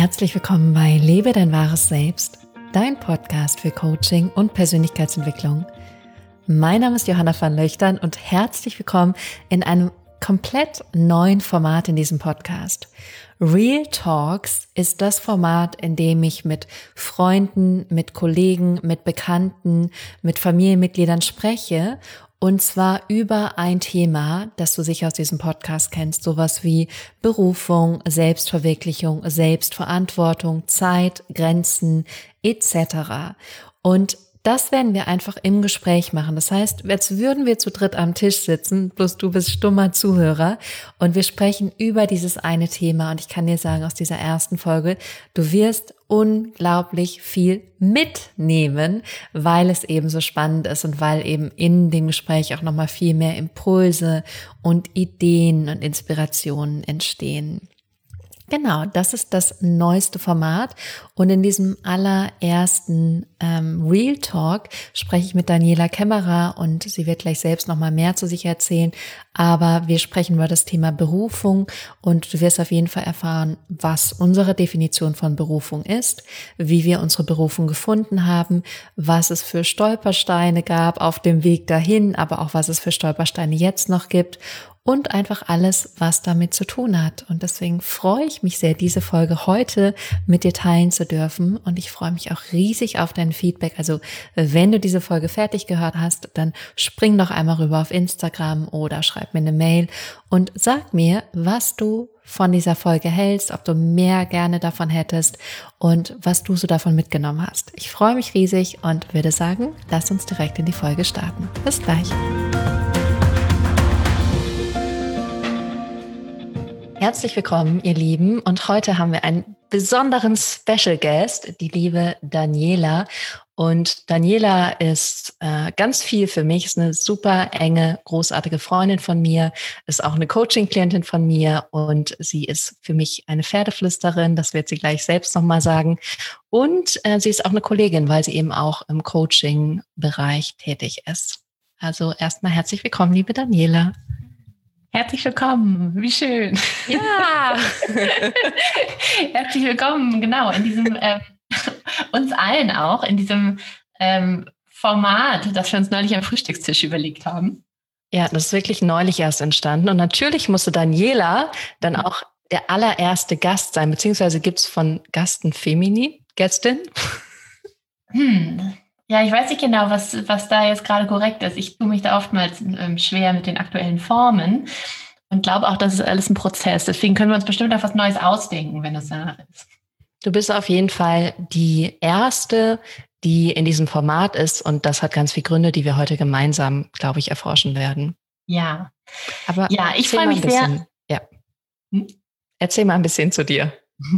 Herzlich willkommen bei Lebe dein wahres Selbst, dein Podcast für Coaching und Persönlichkeitsentwicklung. Mein Name ist Johanna van Löchtern und herzlich willkommen in einem komplett neuen Format in diesem Podcast. Real Talks ist das Format, in dem ich mit Freunden, mit Kollegen, mit Bekannten, mit Familienmitgliedern spreche. Und zwar über ein Thema, das du sicher aus diesem Podcast kennst, sowas wie Berufung, Selbstverwirklichung, Selbstverantwortung, Zeit, Grenzen etc. Und das werden wir einfach im Gespräch machen. Das heißt, als würden wir zu dritt am Tisch sitzen, bloß du bist stummer Zuhörer und wir sprechen über dieses eine Thema. Und ich kann dir sagen, aus dieser ersten Folge, du wirst unglaublich viel mitnehmen, weil es eben so spannend ist und weil eben in dem Gespräch auch nochmal viel mehr Impulse und Ideen und Inspirationen entstehen. Genau, das ist das neueste Format und in diesem allerersten Real Talk spreche ich mit Daniela Kämmerer und sie wird gleich selbst nochmal mehr zu sich erzählen, aber wir sprechen über das Thema Berufung und du wirst auf jeden Fall erfahren, was unsere Definition von Berufung ist, wie wir unsere Berufung gefunden haben, was es für Stolpersteine gab auf dem Weg dahin, aber auch was es für Stolpersteine jetzt noch gibt. Und einfach alles, was damit zu tun hat. Und deswegen freue ich mich sehr, diese Folge heute mit dir teilen zu dürfen. Und ich freue mich auch riesig auf dein Feedback. Also wenn du diese Folge fertig gehört hast, dann spring doch einmal rüber auf Instagram oder schreib mir eine Mail und sag mir, was du von dieser Folge hältst, ob du mehr gerne davon hättest und was du so davon mitgenommen hast. Ich freue mich riesig und würde sagen, lass uns direkt in die Folge starten. Bis gleich. Herzlich willkommen, ihr Lieben. Und heute haben wir einen besonderen Special Guest, die liebe Daniela. Und Daniela ist ganz viel für mich, ist eine super enge, großartige Freundin von mir, ist auch eine Coaching-Klientin von mir und sie ist für mich eine Pferdeflüsterin, das wird sie gleich selbst nochmal sagen. Und sie ist auch eine Kollegin, weil sie eben auch im Coaching-Bereich tätig ist. Also erstmal herzlich willkommen, liebe Daniela. Herzlich willkommen, wie schön. Ja, herzlich willkommen, genau, in diesem, uns allen auch, in diesem Format, das wir uns neulich am Frühstückstisch überlegt haben. Ja, das ist wirklich neulich erst entstanden. Und natürlich musste Daniela dann auch der allererste Gast sein, beziehungsweise gibt es von Gasten Femini, Gästin? Ja, ich weiß nicht genau, was da jetzt gerade korrekt ist. Ich tue mich da oftmals schwer mit den aktuellen Formen und glaube auch, das ist alles ein Prozess. Deswegen können wir uns bestimmt auch was Neues ausdenken, wenn es danach ist. Du bist auf jeden Fall die Erste, die in diesem Format ist und das hat ganz viele Gründe, die wir heute gemeinsam, glaube ich, erforschen werden. Ja, aber ja, ich freue mich sehr. Ja. Erzähl mal ein bisschen zu dir.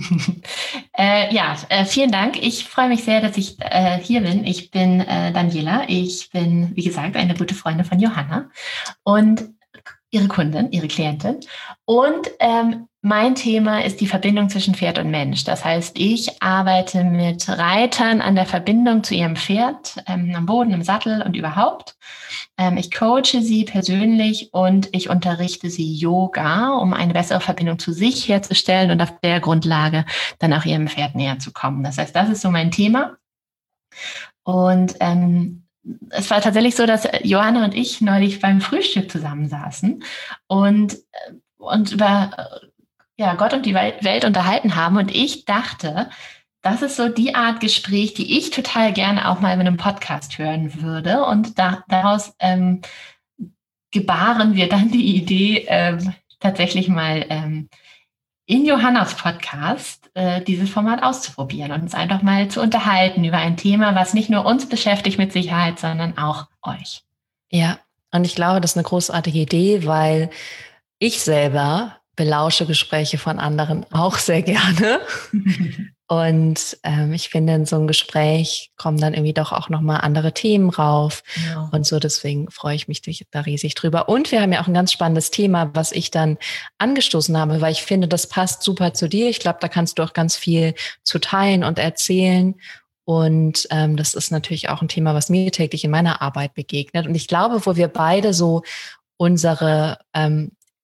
Vielen Dank. Ich freue mich sehr, dass ich hier bin. Ich bin Daniela. Ich bin, wie gesagt, eine gute Freundin von Johanna und ihre Kundin, ihre Klientin. Und mein Thema ist die Verbindung zwischen Pferd und Mensch. Das heißt, ich arbeite mit Reitern an der Verbindung zu ihrem Pferd, am Boden, im Sattel und überhaupt. Ich coache sie persönlich und ich unterrichte sie Yoga, um eine bessere Verbindung zu sich herzustellen und auf der Grundlage dann auch ihrem Pferd näher zu kommen. Das heißt, das ist so mein Thema. Und es war tatsächlich so, dass Johanna und ich neulich beim Frühstück zusammensaßen und über Gott und die Welt unterhalten haben. Und ich dachte, das ist so die Art Gespräch, die ich total gerne auch mal in einem Podcast hören würde. Und daraus gebaren wir dann die Idee, tatsächlich mal in Johannas Podcast dieses Format auszuprobieren und uns einfach mal zu unterhalten über ein Thema, was nicht nur uns beschäftigt mit Sicherheit, sondern auch euch. Ja, und ich glaube, das ist eine großartige Idee, weil ich selber belausche Gespräche von anderen auch sehr gerne. Und ich finde, in so einem Gespräch kommen dann irgendwie doch auch nochmal andere Themen rauf. Ja. Und so, deswegen freue ich mich da riesig drüber. Und wir haben ja auch ein ganz spannendes Thema, was ich dann angestoßen habe, weil ich finde, das passt super zu dir. Ich glaube, da kannst du auch ganz viel zu teilen und erzählen. Und das ist natürlich auch ein Thema, was mir täglich in meiner Arbeit begegnet. Und ich glaube, wo wir beide so unsere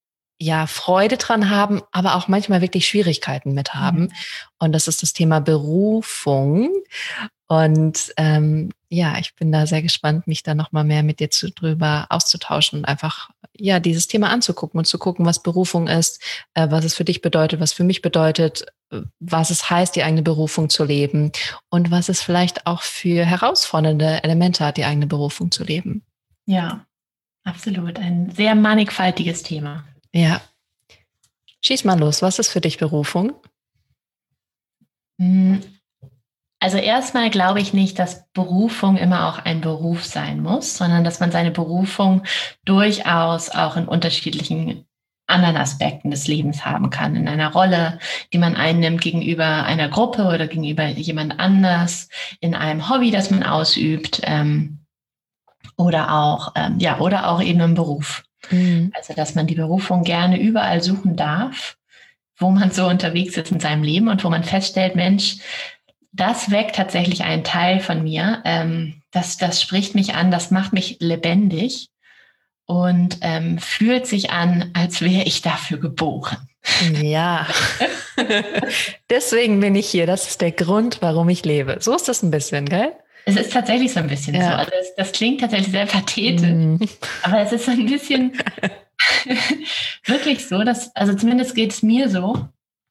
ja Freude dran haben, aber auch manchmal wirklich Schwierigkeiten mit haben. Und das ist das Thema Berufung. Und ja, ich bin da sehr gespannt, mich da nochmal mehr mit dir drüber auszutauschen und einfach ja dieses Thema anzugucken und zu gucken, was Berufung ist, was es für dich bedeutet, was für mich bedeutet, was es heißt, die eigene Berufung zu leben und was es vielleicht auch für herausfordernde Elemente hat, die eigene Berufung zu leben. Ja, absolut. Ein sehr mannigfaltiges Thema. Ja. Schieß mal los. Was ist für dich Berufung? Also erstmal glaube ich nicht, dass Berufung immer auch ein Beruf sein muss, sondern dass man seine Berufung durchaus auch in unterschiedlichen anderen Aspekten des Lebens haben kann. In einer Rolle, die man einnimmt gegenüber einer Gruppe oder gegenüber jemand anders, in einem Hobby, das man ausübt, oder auch eben im Beruf. Also, dass man die Berufung gerne überall suchen darf, wo man so unterwegs ist in seinem Leben und wo man feststellt, Mensch, das weckt tatsächlich einen Teil von mir. Das spricht mich an, das macht mich lebendig und fühlt sich an, als wäre ich dafür geboren. Ja, deswegen bin ich hier. Das ist der Grund, warum ich lebe. So ist das ein bisschen, gell? Es ist tatsächlich so ein bisschen so. Also das klingt tatsächlich sehr pathetisch, aber es ist so ein bisschen wirklich so, dass, also zumindest geht es mir so,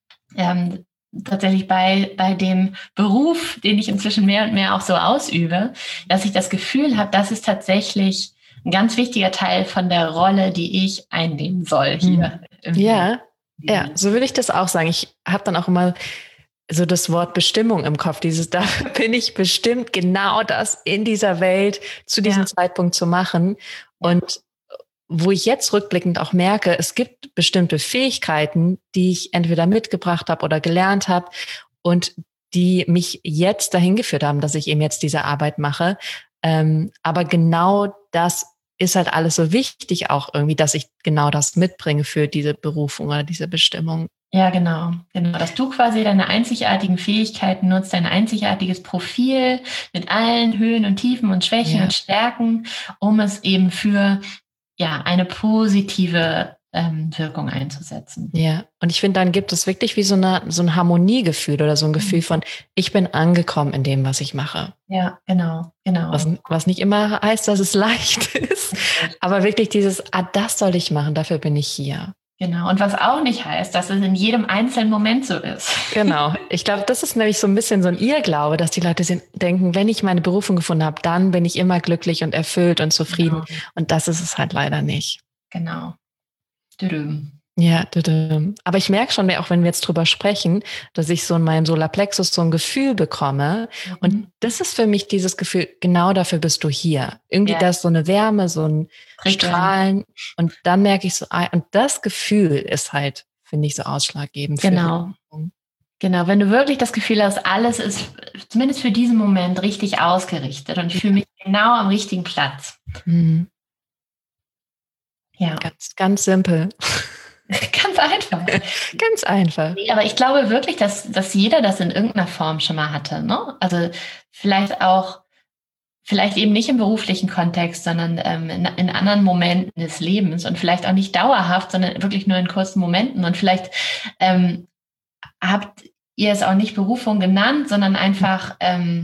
tatsächlich bei dem Beruf, den ich inzwischen mehr und mehr auch so ausübe, dass ich das Gefühl habe, das ist tatsächlich ein ganz wichtiger Teil von der Rolle, die ich einnehmen soll hier. Ja, so würde ich das auch sagen. Ich habe dann auch immer so das Wort Bestimmung im Kopf, dafür bin ich bestimmt, genau das in dieser Welt zu diesem Zeitpunkt zu machen. Und wo ich jetzt rückblickend auch merke, es gibt bestimmte Fähigkeiten, die ich entweder mitgebracht habe oder gelernt habe und die mich jetzt dahin geführt haben, dass ich eben jetzt diese Arbeit mache. Aber genau das ist halt alles so wichtig auch irgendwie, dass ich genau das mitbringe für diese Berufung oder diese Bestimmung. Ja, genau. Dass du quasi deine einzigartigen Fähigkeiten nutzt, dein einzigartiges Profil mit allen Höhen und Tiefen und Schwächen und Stärken, um es eben für eine positive Wirkung einzusetzen. Ja, und ich finde, dann gibt es wirklich wie so ein Harmoniegefühl oder so ein Gefühl von, ich bin angekommen in dem, was ich mache. Ja, genau. Was nicht immer heißt, dass es leicht ist, aber wirklich dieses, das soll ich machen, dafür bin ich hier. Genau, und was auch nicht heißt, dass es in jedem einzelnen Moment so ist. Genau, ich glaube, das ist nämlich so ein bisschen so ein Irrglaube, dass die Leute denken, wenn ich meine Berufung gefunden habe, dann bin ich immer glücklich und erfüllt und zufrieden. Genau. Und das ist es halt leider nicht. Genau. Ja, aber ich merke schon, auch wenn wir jetzt drüber sprechen, dass ich so in meinem Solarplexus so ein Gefühl bekomme. Und das ist für mich dieses Gefühl, genau dafür bist du hier. Irgendwie da ist so eine Wärme, so ein Strahlen. Und dann merke ich so, und das Gefühl ist halt, finde ich, so ausschlaggebend. Genau. Genau, wenn du wirklich das Gefühl hast, alles ist zumindest für diesen Moment richtig ausgerichtet und ich fühle mich genau am richtigen Platz. Ja. Ganz, ganz simpel. Ganz einfach. Ganz einfach. Nee, aber ich glaube wirklich, dass jeder das in irgendeiner Form schon mal hatte. Ne? Also vielleicht eben nicht im beruflichen Kontext, sondern in anderen Momenten des Lebens und vielleicht auch nicht dauerhaft, sondern wirklich nur in kurzen Momenten. Und vielleicht habt ihr es auch nicht Berufung genannt, sondern einfach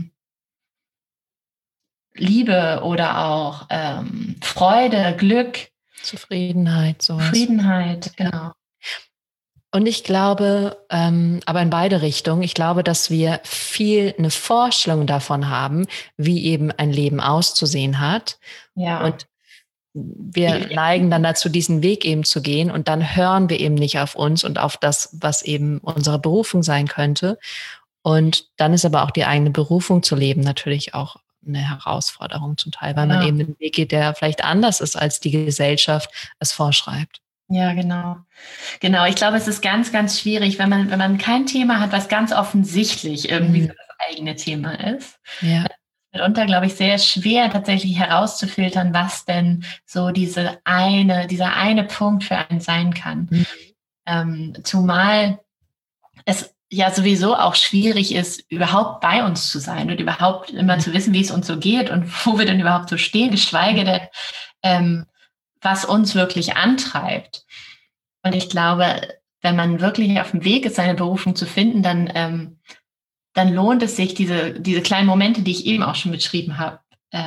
Liebe oder auch Freude, Glück. Zufriedenheit, sowas. Zufriedenheit, genau. Und ich glaube, aber in beide Richtungen, ich glaube, dass wir viel eine Vorstellung davon haben, wie eben ein Leben auszusehen hat. Ja. Und wir neigen dann dazu, diesen Weg eben zu gehen und dann hören wir eben nicht auf uns und auf das, was eben unsere Berufung sein könnte. Und dann ist aber auch die eigene Berufung zu leben natürlich auch eine Herausforderung zum Teil, weil man eben einen Weg geht, der vielleicht anders ist, als die Gesellschaft es vorschreibt. Ja, genau. Genau, ich glaube, es ist ganz, ganz schwierig, wenn man kein Thema hat, was ganz offensichtlich irgendwie das eigene Thema ist. Ja. Mitunter, glaube ich, sehr schwer tatsächlich herauszufiltern, was denn so dieser eine Punkt für einen sein kann. Zumal es ja sowieso auch schwierig ist, überhaupt bei uns zu sein und überhaupt immer zu wissen, wie es uns so geht und wo wir denn überhaupt so stehen, geschweige denn, was uns wirklich antreibt. Und ich glaube, wenn man wirklich auf dem Weg ist, seine Berufung zu finden, dann lohnt es sich, diese kleinen Momente, die ich eben auch schon beschrieben habe,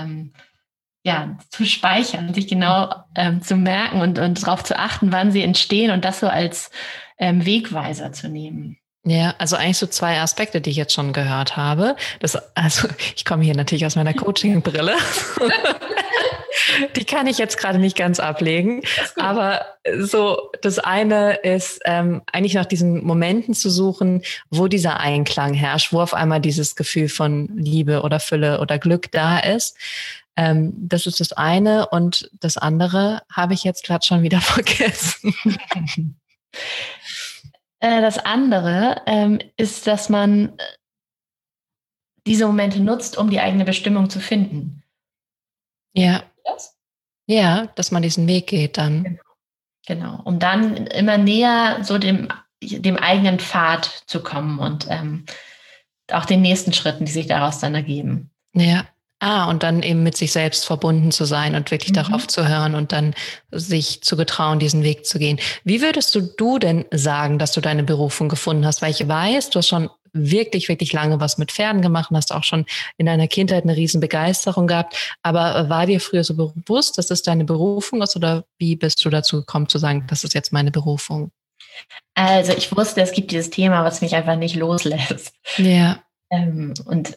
zu speichern, sich genau zu merken und darauf zu achten, wann sie entstehen und das so als Wegweiser zu nehmen. Ja, also eigentlich so 2 Aspekte, die ich jetzt schon gehört habe. Also ich komme hier natürlich aus meiner Coaching-Brille. Die kann ich jetzt gerade nicht ganz ablegen. Aber so das eine ist eigentlich nach diesen Momenten zu suchen, wo dieser Einklang herrscht, wo auf einmal dieses Gefühl von Liebe oder Fülle oder Glück da ist. Das ist das eine. Und das andere habe ich jetzt gerade schon wieder vergessen. Das andere ist, dass man diese Momente nutzt, um die eigene Bestimmung zu finden. Ja. Ja, dass man diesen Weg geht dann. Genau. Um dann immer näher so dem eigenen Pfad zu kommen und auch den nächsten Schritten, die sich daraus dann ergeben. Ja. Und dann eben mit sich selbst verbunden zu sein und wirklich darauf zu hören und dann sich zu getrauen, diesen Weg zu gehen. Wie würdest du denn sagen, dass du deine Berufung gefunden hast? Weil ich weiß, du hast schon wirklich, wirklich lange was mit Pferden gemacht und hast auch schon in deiner Kindheit eine riesen Begeisterung gehabt. Aber war dir früher so bewusst, dass es deine Berufung ist oder wie bist du dazu gekommen zu sagen, das ist jetzt meine Berufung? Also ich wusste, es gibt dieses Thema, was mich einfach nicht loslässt. Ja. Und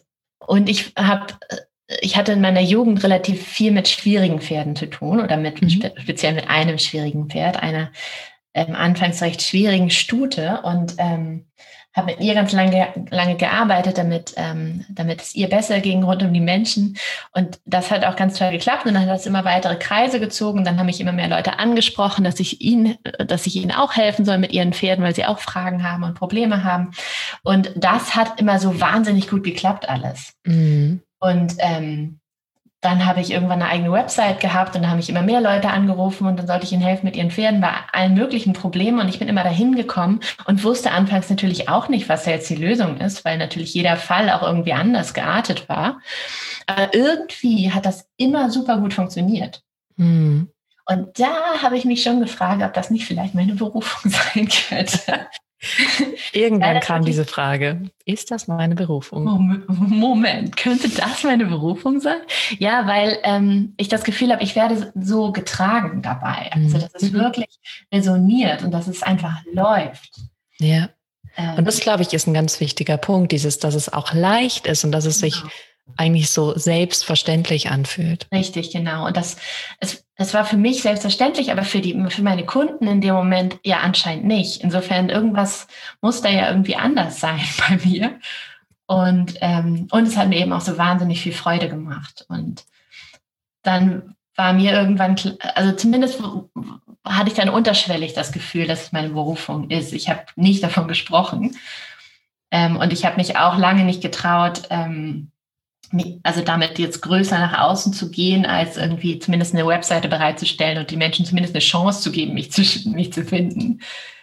ich hatte in meiner Jugend relativ viel mit schwierigen Pferden zu tun oder speziell mit einem schwierigen Pferd, einer anfangs recht schwierigen Stute und habe mit ihr ganz lange gearbeitet, damit es ihr besser ging rund um die Menschen. Und das hat auch ganz toll geklappt. Und dann hat das immer weitere Kreise gezogen. Dann haben mich immer mehr Leute angesprochen, dass ich ihnen auch helfen soll mit ihren Pferden, weil sie auch Fragen haben und Probleme haben. Und das hat immer so wahnsinnig gut geklappt alles. Mhm. Und dann habe ich irgendwann eine eigene Website gehabt und da haben mich immer mehr Leute angerufen und dann sollte ich ihnen helfen mit ihren Pferden bei allen möglichen Problemen und ich bin immer dahin gekommen und wusste anfangs natürlich auch nicht, was da jetzt die Lösung ist, weil natürlich jeder Fall auch irgendwie anders geartet war. Aber irgendwie hat das immer super gut funktioniert. Mhm. Und da habe ich mich schon gefragt, ob das nicht vielleicht meine Berufung sein könnte. Irgendwann kam diese Frage, ist das meine Berufung? Moment, könnte das meine Berufung sein? Ja, weil ich das Gefühl habe, ich werde so getragen dabei. Also, dass es wirklich resoniert und dass es einfach läuft. Ja. Und das, glaube ich, ist ein ganz wichtiger Punkt, dass es auch leicht ist und dass es sich eigentlich so selbstverständlich anfühlt. Richtig, genau. Und es war für mich selbstverständlich, aber für meine Kunden in dem Moment ja anscheinend nicht. Insofern irgendwas muss da ja irgendwie anders sein bei mir. Und es hat mir eben auch so wahnsinnig viel Freude gemacht. Und dann war mir irgendwann, also zumindest hatte ich dann unterschwellig das Gefühl, dass es meine Berufung ist. Ich habe nicht davon gesprochen. Und ich habe mich auch lange nicht getraut, also damit jetzt größer nach außen zu gehen, als irgendwie zumindest eine Webseite bereitzustellen und die Menschen zumindest eine Chance zu geben, mich zu finden.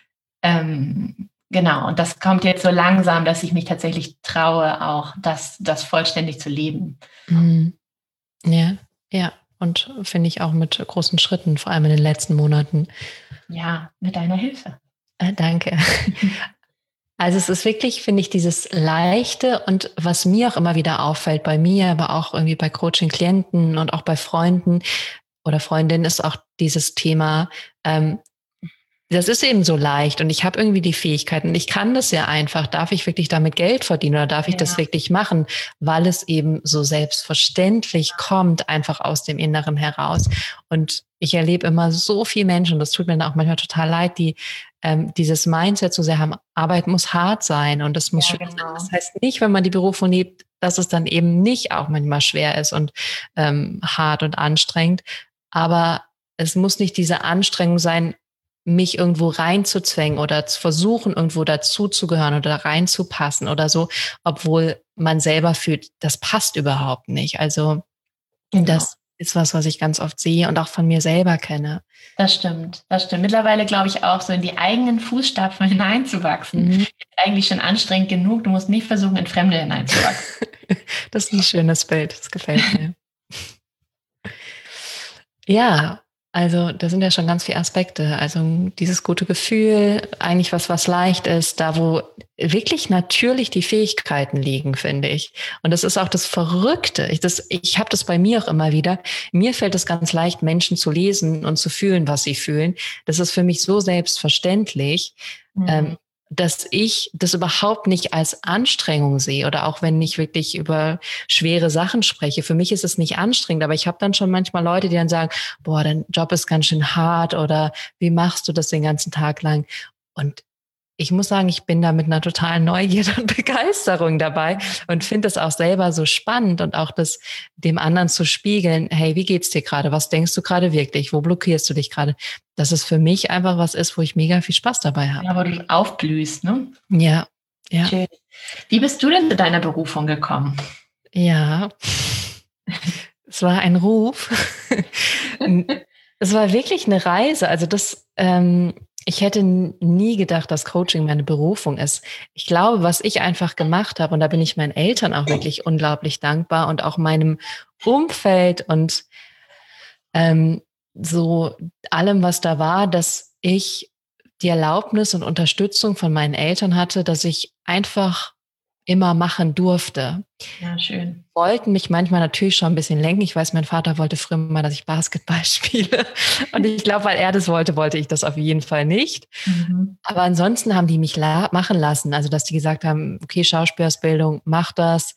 Genau, und das kommt jetzt so langsam, dass ich mich tatsächlich traue, auch das vollständig zu leben. Mhm. Ja. Und finde ich auch mit großen Schritten, vor allem in den letzten Monaten. Ja, mit deiner Hilfe. Danke. Also es ist wirklich, finde ich, dieses Leichte und was mir auch immer wieder auffällt bei mir, aber auch irgendwie bei Coaching-Klienten und auch bei Freunden oder Freundinnen ist auch dieses Thema, das ist eben so leicht und ich habe irgendwie die Fähigkeiten und ich kann das ja einfach. Darf ich wirklich damit Geld verdienen oder darf ich das wirklich machen, weil es eben so selbstverständlich kommt, einfach aus dem Inneren heraus. Und ich erlebe immer so viele Menschen, das tut mir dann auch manchmal total leid, die dieses Mindset so sehr haben, Arbeit muss hart sein und das muss schwer sein. Das heißt nicht, wenn man die Berufung lebt, dass es dann eben nicht auch manchmal schwer ist und hart und anstrengend. Aber es muss nicht diese Anstrengung sein, mich irgendwo reinzuzwängen oder zu versuchen, irgendwo dazuzugehören oder reinzupassen oder so, obwohl man selber fühlt, das passt überhaupt nicht. Also das ist was ich ganz oft sehe und auch von mir selber kenne. Das stimmt. Mittlerweile glaube ich auch, so in die eigenen Fußstapfen hineinzuwachsen, ist eigentlich schon anstrengend genug. Du musst nicht versuchen, in Fremde hineinzuwachsen. Das ist ein schönes Bild, das gefällt mir. Ja, Also da sind ja schon ganz viele Aspekte. Also dieses gute Gefühl, eigentlich was leicht ist, da wo wirklich natürlich die Fähigkeiten liegen, finde ich. Und das ist auch das Verrückte. Ich habe das bei mir auch immer wieder. Mir fällt es ganz leicht, Menschen zu lesen und zu fühlen, was sie fühlen. Das ist für mich so selbstverständlich. Mhm. Dass ich das überhaupt nicht als Anstrengung sehe oder auch wenn ich wirklich über schwere Sachen spreche. Für mich ist es nicht anstrengend, aber ich habe dann schon manchmal Leute, die dann sagen, boah, dein Job ist ganz schön hart oder wie machst du das den ganzen Tag lang? Und ich muss sagen, ich bin da mit einer totalen Neugierde und Begeisterung dabei und finde es auch selber so spannend und auch das dem anderen zu spiegeln. Hey, wie geht's dir gerade? Was denkst du gerade wirklich? Wo blockierst du dich gerade? Dass es für mich einfach was ist, wo ich mega viel Spaß dabei habe. Ja, wo du aufblühst, ne? Ja, ja, Schön. Wie bist du denn zu deiner Berufung gekommen? ja. Es war ein Ruf. Es war wirklich eine Reise. Also ich hätte nie gedacht, dass Coaching meine Berufung ist. Ich glaube, was ich einfach gemacht habe, und da bin ich meinen Eltern auch wirklich unglaublich dankbar und auch meinem Umfeld und ähm, so allem, was da war, dass ich die Erlaubnis und Unterstützung von meinen Eltern hatte, dass ich einfach immer machen durfte. Ja, schön. Wollten mich manchmal natürlich schon ein bisschen lenken. Ich weiß, mein Vater wollte früher mal, dass ich Basketball spiele. Und ich glaube, weil er das wollte, wollte ich das auf jeden Fall nicht. Mhm. Aber ansonsten haben die mich machen lassen. Also, dass die gesagt haben, okay, Schauspielausbildung, mach das,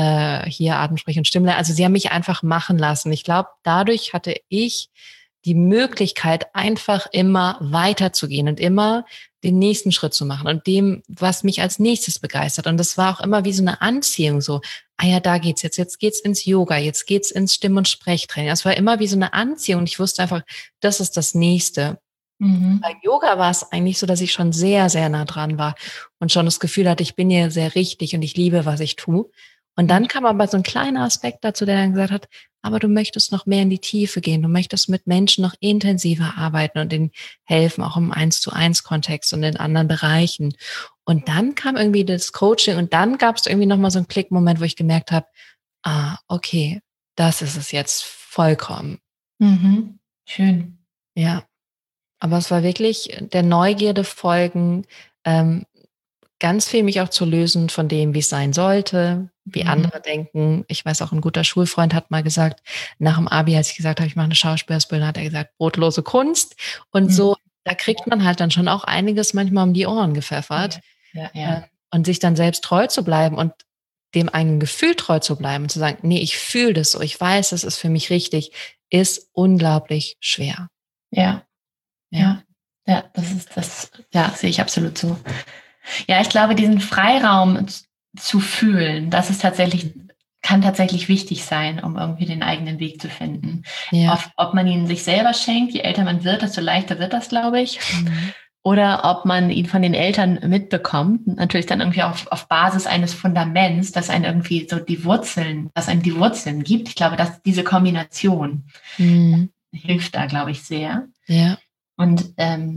hier Atemsprech und Stimmlehre. Also, sie haben mich einfach machen lassen. Ich glaube, dadurch hatte ich die Möglichkeit, einfach immer weiterzugehen und immer den nächsten Schritt zu machen und dem, was mich als nächstes begeistert. Und das war auch immer wie so eine Anziehung, so, ah ja, da geht's jetzt geht's ins Yoga, jetzt geht's ins Stimm- und Sprechtraining. Das war immer wie so eine Anziehung und ich wusste einfach, das ist das Nächste. Mhm. Beim Yoga war es eigentlich so, dass ich schon sehr, sehr nah dran war und schon das Gefühl hatte, ich bin hier sehr richtig und ich liebe, was ich tue. Und dann kam aber so ein kleiner Aspekt dazu, der dann gesagt hat, aber du möchtest noch mehr in die Tiefe gehen, du möchtest mit Menschen noch intensiver arbeiten und ihnen helfen, auch im 1:1 Kontext und in anderen Bereichen. Und dann kam irgendwie das Coaching und dann gab es irgendwie nochmal so einen Klickmoment, wo ich gemerkt habe, ah, okay, das ist es jetzt vollkommen. Mhm. Schön. Ja. Aber es war wirklich der Neugierde folgen, ähm, ganz viel mich auch zu lösen von dem, wie es sein sollte, wie Mhm. andere denken. Ich weiß auch, ein guter Schulfreund hat mal gesagt, nach dem Abi, als ich gesagt habe, ich mache eine Schauspielausbildung, hat er gesagt, brotlose Kunst. Und Mhm. so, da kriegt man halt dann schon auch einiges manchmal um die Ohren gepfeffert. Ja, ja, Äh, ja. und sich dann selbst treu zu bleiben und dem eigenen Gefühl treu zu bleiben und zu sagen, nee, ich fühle das so, ich weiß, das ist für mich richtig, ist unglaublich schwer. Ja, Ja. ja. Ja, das ist das, ja, sehe ich absolut so. Ja, ich glaube, diesen Freiraum zu fühlen, das ist tatsächlich, kann tatsächlich wichtig sein, um irgendwie den eigenen Weg zu finden. Ja. Ob man ihn sich selber schenkt, je älter man wird, desto leichter wird das, glaube ich. Mhm. Oder ob man ihn von den Eltern mitbekommt, natürlich dann irgendwie auf Basis eines Fundaments, das einen irgendwie so die Wurzeln, das einem die Wurzeln gibt. Ich glaube, dass diese Kombination Mhm. hilft da, glaube ich, sehr. Ja, Und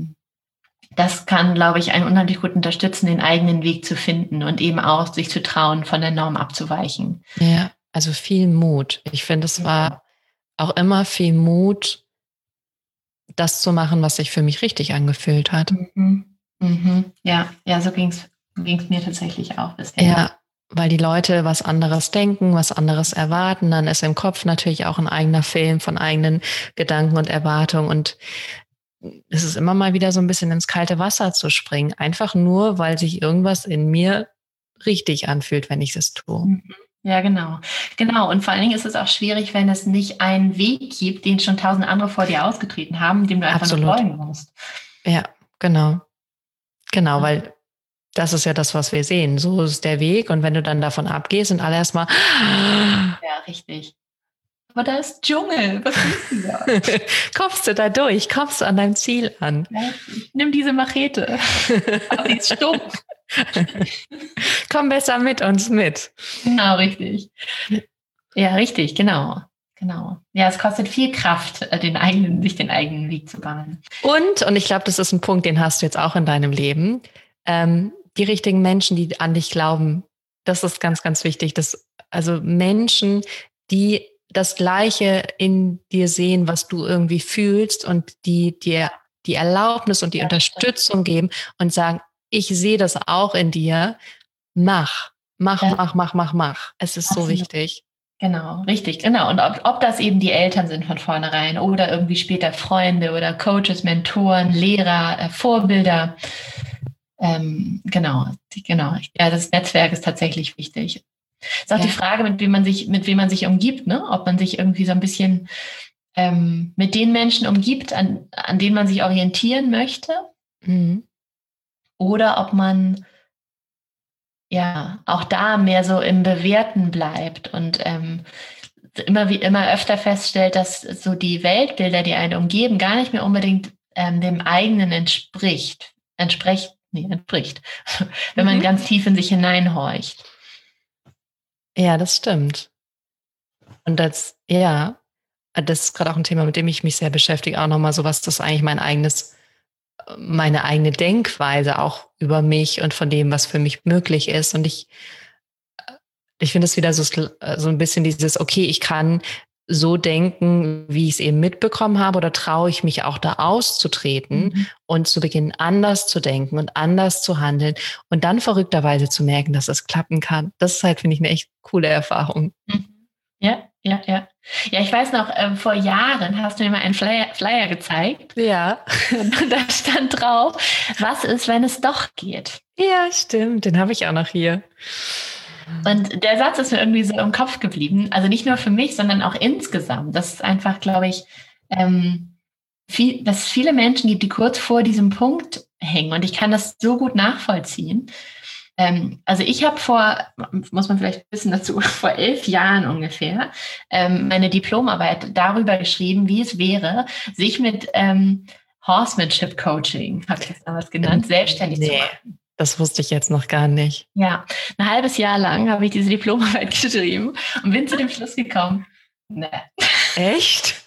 das kann, glaube ich, einen unheimlich gut unterstützen, den eigenen Weg zu finden und eben auch sich zu trauen, von der Norm abzuweichen. ja, also viel Mut. Ich finde, es Mhm. war auch immer viel Mut, das zu machen, was sich für mich richtig angefühlt hat. Mhm. Mhm. Ja, ja, so ging's mir tatsächlich auch bisher. Ja, weil die Leute was anderes denken, was anderes erwarten, dann ist im Kopf natürlich auch ein eigener Film von eigenen Gedanken und Erwartungen und es ist immer mal wieder so ein bisschen ins kalte Wasser zu springen, einfach nur, weil sich irgendwas in mir richtig anfühlt, wenn ich das tue. Mhm. Ja, genau. Genau. Und vor allen Dingen ist es auch schwierig, wenn es nicht einen Weg gibt, den schon tausend andere vor dir ausgetreten haben, dem du einfach nur Absolut. folgen musst. Ja, genau. Genau, weil das ist ja das, was wir sehen. So ist der Weg. Und wenn du dann davon abgehst, sind alle erstmal, Ja, richtig. Aber da ist Dschungel. Was willst du da? kommst du da durch? Kommst du an deinem Ziel an? Ja, nimm diese Machete. Aber die ist stumpf. Komm besser mit uns mit. Genau, richtig. Ja, richtig, genau. Genau. Ja, es kostet viel Kraft, sich den eigenen Weg zu bahnen. Und ich glaube, das ist ein Punkt, den hast du jetzt auch in deinem Leben. Die richtigen Menschen, die an dich glauben, das ist ganz, ganz wichtig. Also Menschen, die das Gleiche in dir sehen, was du irgendwie fühlst und die dir die Erlaubnis und die Unterstützung geben und sagen, ich sehe das auch in dir, mach. Ja, Es ist so absolut. wichtig. Genau, richtig, genau. Und ob das eben die Eltern sind von vornherein oder irgendwie später Freunde oder Coaches, Mentoren, Lehrer, Vorbilder. Genau. Ja, das Netzwerk ist tatsächlich wichtig. Ist auch die Ja. Frage, mit wem man sich umgibt, ne? Ob man sich irgendwie so ein bisschen mit den Menschen umgibt, an denen man sich orientieren möchte, Mhm. oder ob man ja auch da mehr so im Bewerten bleibt und immer öfter feststellt, dass so die Weltbilder, die einen umgeben, gar nicht mehr unbedingt dem eigenen entspricht, wenn man Mhm. ganz tief in sich hineinhorcht. Ja, das stimmt. Und das ist gerade auch ein Thema, mit dem ich mich sehr beschäftige, auch nochmal so, was das eigentlich meine eigene Denkweise auch über mich und von dem, was für mich möglich ist. Und ich finde es wieder so ein bisschen dieses, okay, ich kann so denken, wie ich es eben mitbekommen habe, oder traue ich mich auch da auszutreten Mhm. und zu beginnen, anders zu denken und anders zu handeln und dann verrückterweise zu merken, dass es klappen kann. Das ist halt, finde ich, eine echt coole Erfahrung. Mhm. Ja. Ja, ich weiß noch, vor Jahren hast du mir mal einen Flyer gezeigt Ja. und da stand drauf, was ist, wenn es doch geht? Ja, stimmt. Den habe ich auch noch hier. Und der Satz ist mir irgendwie so im Kopf geblieben. Also nicht nur für mich, sondern auch insgesamt. Das ist einfach, glaube ich, dass es viele Menschen gibt, die kurz vor diesem Punkt hängen. Und ich kann das so gut nachvollziehen. Also ich habe muss man vielleicht wissen dazu, vor 11 Jahren ungefähr, meine Diplomarbeit darüber geschrieben, wie es wäre, sich mit Horsemanship Coaching, habe ich das damals genannt, selbstständig zu machen. Das wusste ich jetzt noch gar nicht. Ja, ein halbes Jahr lang habe ich diese Diplomarbeit geschrieben und bin zu dem Schluss gekommen, ne, Echt?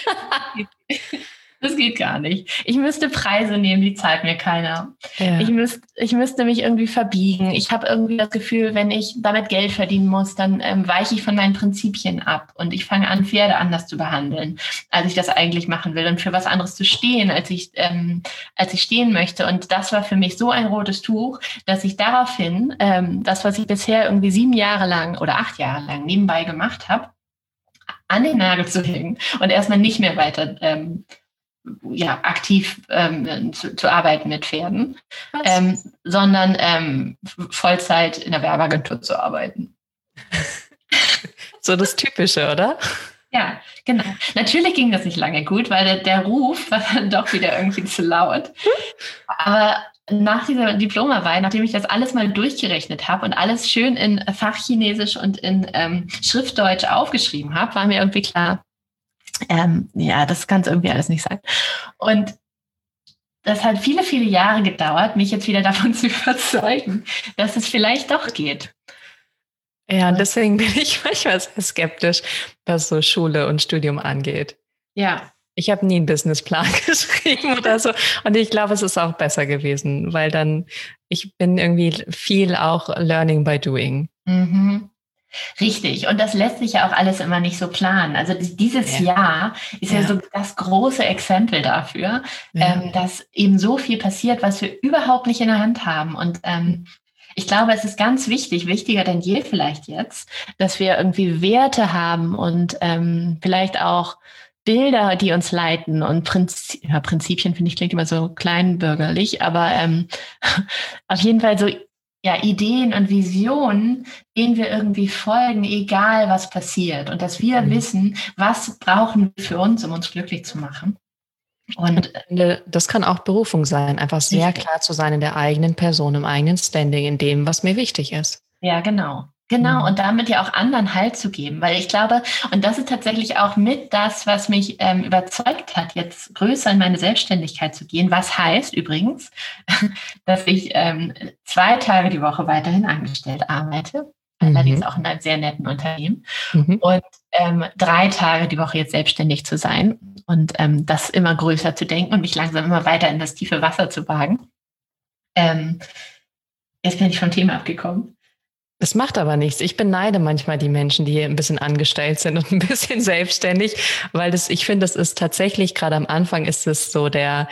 das geht gar nicht. Ich müsste Preise nehmen, die zahlt mir keiner. Ja. Ich müsste mich irgendwie verbiegen. Ich habe irgendwie das Gefühl, wenn ich damit Geld verdienen muss, dann weiche ich von meinen Prinzipien ab und ich fange an, Pferde anders zu behandeln, als ich das eigentlich machen will und für was anderes zu stehen, als ich stehen möchte. Und das war für mich so ein rotes Tuch, dass ich daraufhin das, was ich bisher irgendwie 7 Jahre lang oder 8 Jahre lang nebenbei gemacht habe, an den Nagel zu hängen und erstmal nicht mehr weiter aktiv zu arbeiten mit Pferden, sondern Vollzeit in der Werbeagentur zu arbeiten. So das Typische, oder? Ja, genau. Natürlich ging das nicht lange gut, weil der Ruf war dann doch wieder irgendwie zu laut. Aber nach dieser Diplomarbeit, nachdem ich das alles mal durchgerechnet habe und alles schön in Fachchinesisch und in Schriftdeutsch aufgeschrieben habe, war mir irgendwie klar, das kann es irgendwie alles nicht sein. Und das hat viele, viele Jahre gedauert, mich jetzt wieder davon zu überzeugen, dass es vielleicht doch geht. Ja, und deswegen bin ich manchmal sehr skeptisch, was so Schule und Studium angeht. Ja. Ich habe nie einen Businessplan geschrieben oder so. Und ich glaube, es ist auch besser gewesen, weil ich bin irgendwie viel auch learning by doing. Mhm. Richtig. Und das lässt sich ja auch alles immer nicht so planen. Also dieses Jahr ist ja so das große Exempel dafür, dass eben so viel passiert, was wir überhaupt nicht in der Hand haben. Und ich glaube, es ist ganz wichtig, wichtiger denn je vielleicht jetzt, dass wir irgendwie Werte haben und vielleicht auch Bilder, die uns leiten und Prinzipien, finde ich, klingt immer so kleinbürgerlich, aber auf jeden Fall so Ideen und Visionen, denen wir irgendwie folgen, egal was passiert. Und dass wir wissen, was brauchen wir für uns, um uns glücklich zu machen. Und das kann auch Berufung sein, einfach sehr klar zu sein in der eigenen Person, im eigenen Standing, in dem, was mir wichtig ist. Ja, genau. Genau, und damit ja auch anderen Halt zu geben, weil ich glaube, und das ist tatsächlich auch mit das, was mich überzeugt hat, jetzt größer in meine Selbstständigkeit zu gehen, was heißt übrigens, dass ich 2 Tage die Woche weiterhin angestellt arbeite, allerdings auch in einem sehr netten Unternehmen, und 3 Tage die Woche jetzt selbstständig zu sein und das immer größer zu denken und mich langsam immer weiter in das tiefe Wasser zu wagen. Jetzt bin ich vom Thema abgekommen. Es macht aber nichts. Ich beneide manchmal die Menschen, die ein bisschen angestellt sind und ein bisschen selbstständig, weil ich finde, das ist tatsächlich, gerade am Anfang ist es so der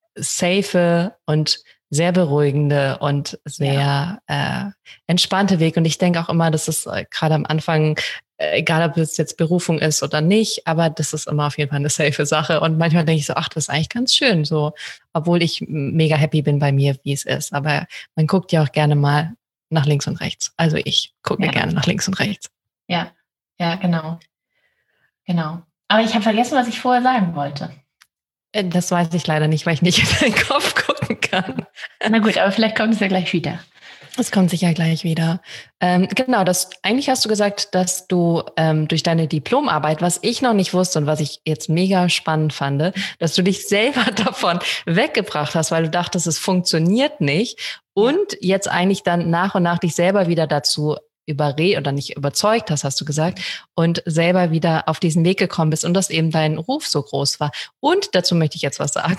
safe und sehr beruhigende und sehr entspannte Weg. Und ich denke auch immer, dass es gerade am Anfang, egal ob es jetzt Berufung ist oder nicht, aber das ist immer auf jeden Fall eine safe Sache. Und manchmal denke ich so, ach, das ist eigentlich ganz schön so, obwohl ich mega happy bin bei mir, wie es ist. Aber man guckt ja auch gerne mal nach links und rechts. Also ich gucke gerne nach links und rechts. Ja, genau. Genau. Aber ich habe vergessen, was ich vorher sagen wollte. Das weiß ich leider nicht, weil ich nicht in deinen Kopf gucken kann. Na gut, aber vielleicht kommt es ja gleich wieder. Es kommt sicher gleich wieder. Genau, eigentlich hast du gesagt, dass du durch deine Diplomarbeit, was ich noch nicht wusste und was ich jetzt mega spannend fand, dass du dich selber davon weggebracht hast, weil du dachtest, es funktioniert nicht und jetzt eigentlich dann nach und nach dich selber wieder dazu nicht überzeugt hast du gesagt, und selber wieder auf diesen Weg gekommen bist und dass eben dein Ruf so groß war. Und dazu möchte ich jetzt was sagen.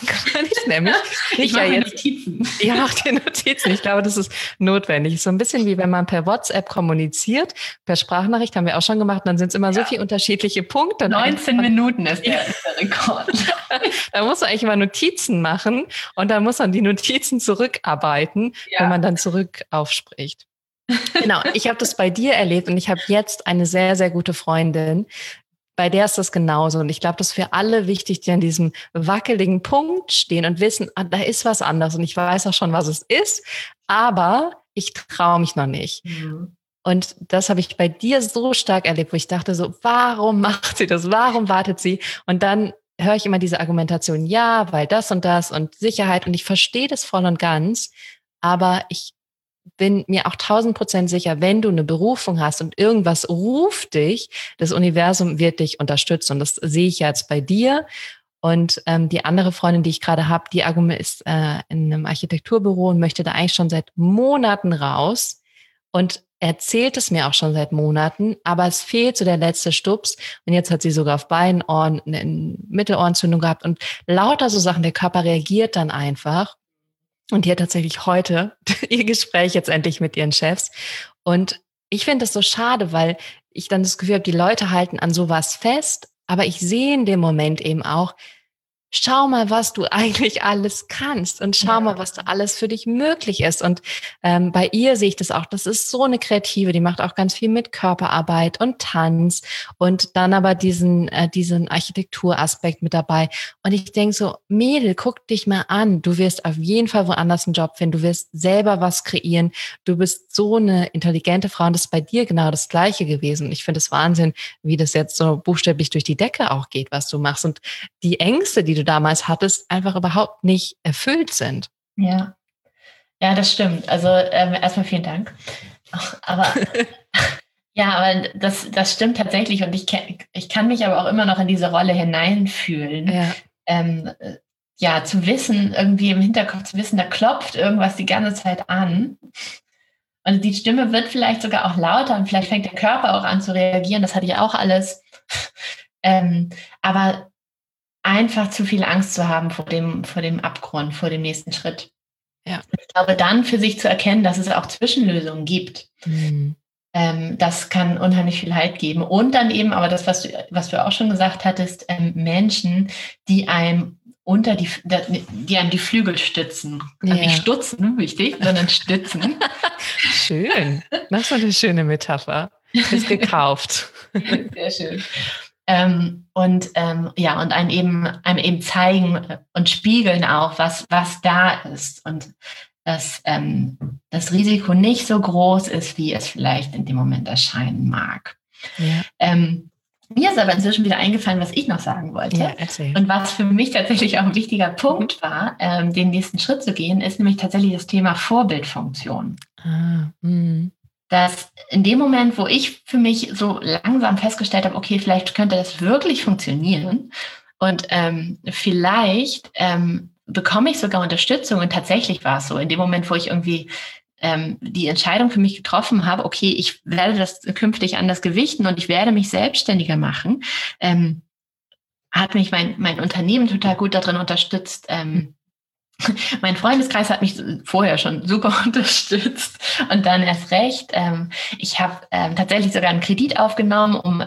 Ich mache jetzt Notizen. Ja, mach dir Notizen. Ich glaube, das ist notwendig. So ein bisschen wie wenn man per WhatsApp kommuniziert, per Sprachnachricht haben wir auch schon gemacht, dann sind es immer so viele unterschiedliche Punkte. 19 Minuten ist der Rekord. Da muss man eigentlich immer Notizen machen und dann muss man die Notizen zurückarbeiten, wenn man dann zurück aufspricht. Genau, ich habe das bei dir erlebt und ich habe jetzt eine sehr, sehr gute Freundin, bei der ist das genauso. Und ich glaube, das ist für alle wichtig, die an diesem wackeligen Punkt stehen und wissen, da ist was anderes und ich weiß auch schon, was es ist, aber ich traue mich noch nicht. Mhm. Und das habe ich bei dir so stark erlebt, wo ich dachte so, warum macht sie das? Warum wartet sie? Und dann höre ich immer diese Argumentation, ja, weil das und Sicherheit und ich verstehe das voll und ganz, aber ich bin mir auch 1000% sicher, wenn du eine Berufung hast und irgendwas ruft dich, das Universum wird dich unterstützen. Und das sehe ich jetzt bei dir. Und die andere Freundin, die ich gerade habe, die ist in einem Architekturbüro und möchte da eigentlich schon seit Monaten raus und erzählt es mir auch schon seit Monaten, aber es fehlt so der letzte Stups. Und jetzt hat sie sogar auf beiden Ohren eine Mittelohrentzündung gehabt und lauter so Sachen. Der Körper reagiert dann einfach. Und die hat tatsächlich heute ihr Gespräch jetzt endlich mit ihren Chefs. Und ich finde das so schade, weil ich dann das Gefühl habe, die Leute halten an sowas fest. Aber ich sehe in dem Moment eben auch, schau mal, was du eigentlich alles kannst und schau mal, was da alles für dich möglich ist. Und bei ihr sehe ich das auch, das ist so eine Kreative, die macht auch ganz viel mit Körperarbeit und Tanz und dann aber diesen Architekturaspekt mit dabei. Und ich denke so, Mädel, guck dich mal an, du wirst auf jeden Fall woanders einen Job finden, du wirst selber was kreieren, du bist so eine intelligente Frau und das ist bei dir genau das Gleiche gewesen. Ich finde es Wahnsinn, wie das jetzt so buchstäblich durch die Decke auch geht, was du machst und die Ängste, die du damals hattest, einfach überhaupt nicht erfüllt sind. Ja, das stimmt. Also erstmal vielen Dank. Aber aber das stimmt tatsächlich und ich kann mich aber auch immer noch in diese Rolle hineinfühlen. Ja. Zu wissen, irgendwie im Hinterkopf zu wissen, da klopft irgendwas die ganze Zeit an. Und die Stimme wird vielleicht sogar auch lauter und vielleicht fängt der Körper auch an zu reagieren. Das hatte ich auch alles. Aber einfach zu viel Angst zu haben vor dem Abgrund, vor dem nächsten Schritt. Ja. Ich glaube, dann für sich zu erkennen, dass es auch Zwischenlösungen gibt. Mhm. Das kann unheimlich viel Halt geben. Und dann eben, aber das, was du auch schon gesagt hattest, Menschen, die einem die Flügel stützen. Also nicht stutzen, wichtig, sondern stützen. Schön. Das ist eine schöne Metapher. Ist gekauft. Sehr schön. Und einem eben zeigen und spiegeln auch, was da ist und dass das Risiko nicht so groß ist, wie es vielleicht in dem Moment erscheinen mag. Ja. Mir ist aber inzwischen wieder eingefallen, was ich noch sagen wollte. Ja, und was für mich tatsächlich auch ein wichtiger Punkt war, den nächsten Schritt zu gehen, ist nämlich tatsächlich das Thema Vorbildfunktion. Dass in dem Moment, wo ich für mich so langsam festgestellt habe, okay, vielleicht könnte das wirklich funktionieren und vielleicht bekomme ich sogar Unterstützung und tatsächlich war es so. In dem Moment, wo ich irgendwie die Entscheidung für mich getroffen habe, okay, ich werde das künftig anders gewichten und ich werde mich selbstständiger machen, hat mich mein Unternehmen total gut darin unterstützt, Mein Freundeskreis hat mich vorher schon super unterstützt und dann erst recht. Ich habe tatsächlich sogar einen Kredit aufgenommen, um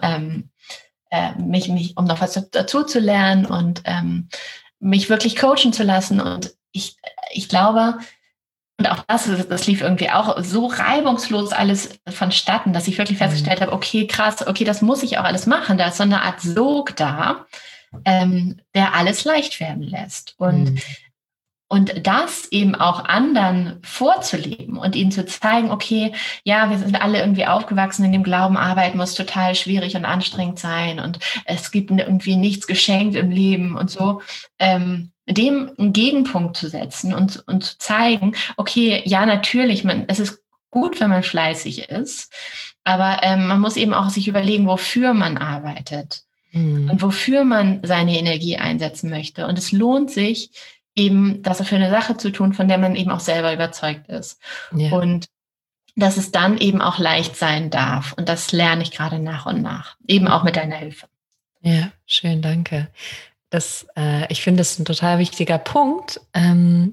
um noch was dazu zu lernen und mich wirklich coachen zu lassen. Und ich glaube, und auch das lief irgendwie auch so reibungslos alles vonstatten, dass ich wirklich festgestellt habe, okay, krass, okay, das muss ich auch alles machen. Da ist so eine Art Sog da, der alles leicht werden lässt. Und das eben auch anderen vorzuleben und ihnen zu zeigen, okay, ja, wir sind alle irgendwie aufgewachsen in dem Glauben, Arbeit muss total schwierig und anstrengend sein und es gibt irgendwie nichts geschenkt im Leben und so, dem einen Gegenpunkt zu setzen und zu zeigen, okay, ja, natürlich, es ist gut, wenn man fleißig ist, aber man muss eben auch sich überlegen, wofür man arbeitet und wofür man seine Energie einsetzen möchte. Und es lohnt sich, eben das für eine Sache zu tun, von der man eben auch selber überzeugt ist. Ja. Und dass es dann eben auch leicht sein darf. Und das lerne ich gerade nach und nach, eben auch mit deiner Hilfe. Ja, schön, danke. Ich finde, das ist ein total wichtiger Punkt. Und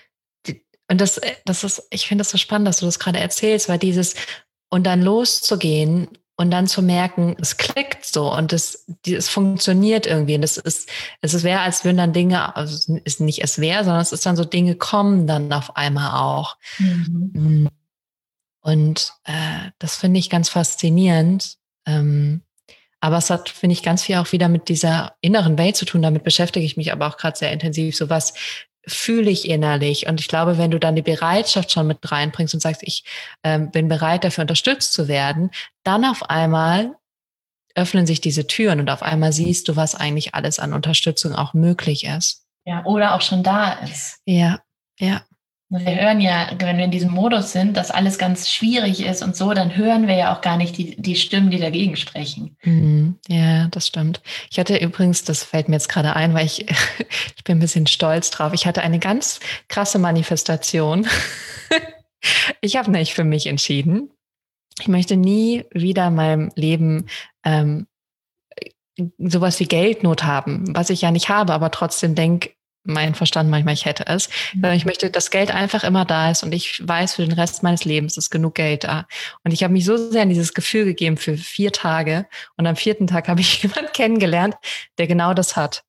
ich finde das so spannend, dass du das gerade erzählst, weil und dann loszugehen und dann zu merken, es klickt so und es funktioniert irgendwie. Und es wäre, als würden dann Dinge, also es ist nicht es wäre, sondern es ist dann so, Dinge kommen dann auf einmal auch. Und das finde ich ganz faszinierend. Aber es hat, finde ich, ganz viel auch wieder mit dieser inneren Welt zu tun. Damit beschäftige ich mich aber auch gerade sehr intensiv. So was fühle ich innerlich. Und ich glaube, wenn du dann die Bereitschaft schon mit reinbringst und sagst, ich bin bereit, dafür unterstützt zu werden, dann auf einmal öffnen sich diese Türen und auf einmal siehst du, was eigentlich alles an Unterstützung auch möglich ist. Ja, oder auch schon da ist. Ja, ja. Wir hören ja, wenn wir in diesem Modus sind, dass alles ganz schwierig ist und so, dann hören wir ja auch gar nicht die Stimmen, die dagegen sprechen. Ja, das stimmt. Ich hatte übrigens, das fällt mir jetzt gerade ein, weil ich bin ein bisschen stolz drauf, ich hatte eine ganz krasse Manifestation. Ich habe nämlich für mich entschieden, ich möchte nie wieder in meinem Leben sowas wie Geldnot haben, was ich ja nicht habe, aber trotzdem denke, mein Verstand manchmal, ich hätte es. Sondern ich möchte, dass Geld einfach immer da ist und ich weiß, für den Rest meines Lebens ist genug Geld da. Und ich habe mich so sehr in dieses Gefühl gegeben für 4 Tage und am 4. Tag habe ich jemanden kennengelernt, der genau das hat.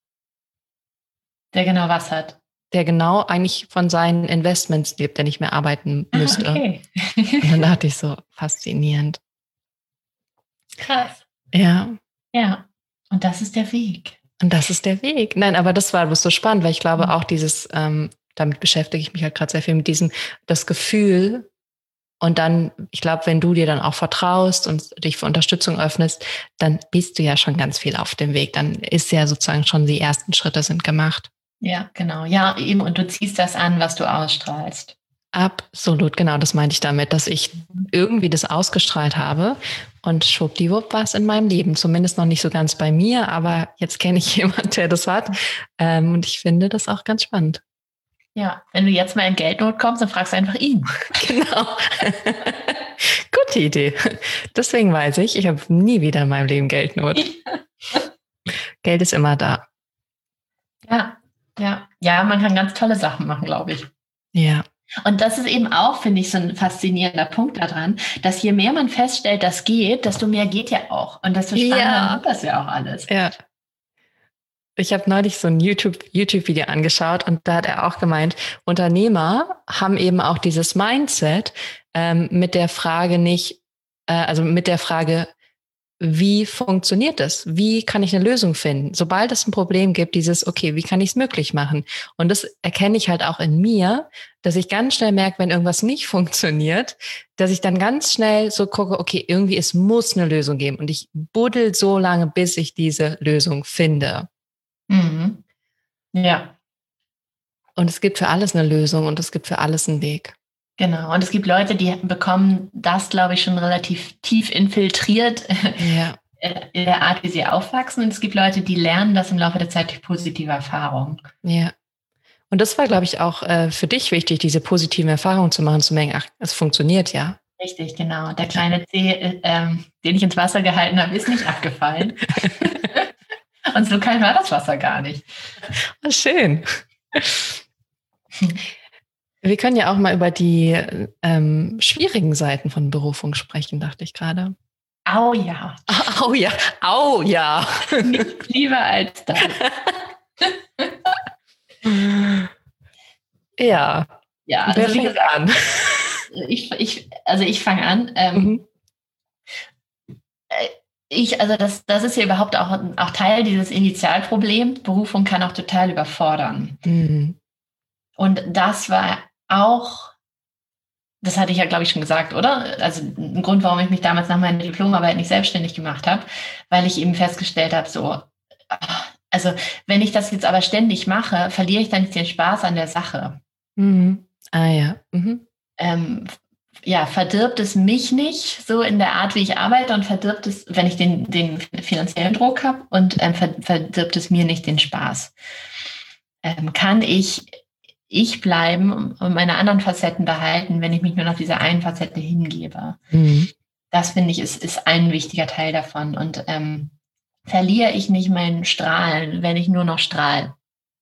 Der genau was hat? Der genau eigentlich von seinen Investments lebt, der nicht mehr arbeiten müsste. Okay. Und dann dachte ich so, faszinierend. Krass. Ja. Ja, und das ist der Weg. Und das ist der Weg. Nein, aber das war so spannend, weil ich glaube auch damit beschäftige ich mich halt gerade sehr viel mit das Gefühl. Und dann, ich glaube, wenn du dir dann auch vertraust und dich für Unterstützung öffnest, dann bist du ja schon ganz viel auf dem Weg. Dann ist ja sozusagen schon die ersten Schritte sind gemacht. Ja, genau. Ja, eben. Und du ziehst das an, was du ausstrahlst. Absolut, genau, das meinte ich damit, dass ich irgendwie das ausgestrahlt habe und schwuppdiwupp war es in meinem Leben. Zumindest noch nicht so ganz bei mir, aber jetzt kenne ich jemanden, der das hat und ich finde das auch ganz spannend. Ja, wenn du jetzt mal in Geldnot kommst, dann fragst du einfach ihn. Genau. Gute Idee. Deswegen weiß ich habe nie wieder in meinem Leben Geldnot. Geld ist immer da. Ja, man kann ganz tolle Sachen machen, glaube ich. Ja. Und das ist eben auch, finde ich, so ein faszinierender Punkt daran, dass je mehr man feststellt, das geht, desto mehr geht ja auch. Und desto spannender wird das ja auch alles. Ja. Ich habe neulich so ein YouTube-Video angeschaut und da hat er auch gemeint, Unternehmer haben eben auch dieses Mindset mit der Frage wie funktioniert das? Wie kann ich eine Lösung finden? Sobald es ein Problem gibt, okay, wie kann ich es möglich machen? Und das erkenne ich halt auch in mir, dass ich ganz schnell merke, wenn irgendwas nicht funktioniert, dass ich dann ganz schnell so gucke, okay, irgendwie es muss eine Lösung geben. Und ich buddel so lange, bis ich diese Lösung finde. Mhm. Ja. Und es gibt für alles eine Lösung und es gibt für alles einen Weg. Genau. Und es gibt Leute, die bekommen das, glaube ich, schon relativ tief infiltriert in der Art, wie sie aufwachsen. Und es gibt Leute, die lernen das im Laufe der Zeit durch positive Erfahrungen. Ja. Und das war, glaube ich, auch für dich wichtig, diese positiven Erfahrungen zu machen, zu merken, ach, es funktioniert ja. Richtig, genau. Der kleine Zeh, den ich ins Wasser gehalten habe, ist nicht abgefallen. Und so kalt war das Wasser gar nicht. Schön. Wir können ja auch mal über die schwierigen Seiten von Berufung sprechen, dachte ich gerade. Au ja. Au ja, au ja. Nichts lieber als das. Ja. Ja, Wer also wie fängt gesagt, an? ich fange an. Also das ist ja überhaupt auch Teil dieses Initialproblems. Berufung kann auch total überfordern. Und das war auch, das hatte ich ja, glaube ich, schon gesagt, oder? Also ein Grund, warum ich mich damals nach meiner Diplomarbeit nicht selbstständig gemacht habe, weil ich eben festgestellt habe, so, also wenn ich das jetzt aber ständig mache, verliere ich dann nicht den Spaß an der Sache. Ah ja. Ja, verdirbt es mich nicht so in der Art, wie ich arbeite, und verdirbt es, wenn ich den finanziellen Druck habe, und verdirbt es mir nicht den Spaß. Kann ich bleiben und meine anderen Facetten behalten, wenn ich mich nur noch dieser einen Facette hingebe? Das, finde ich, ist ein wichtiger Teil davon. Und verliere ich nicht meinen Strahlen, wenn ich nur noch strahlen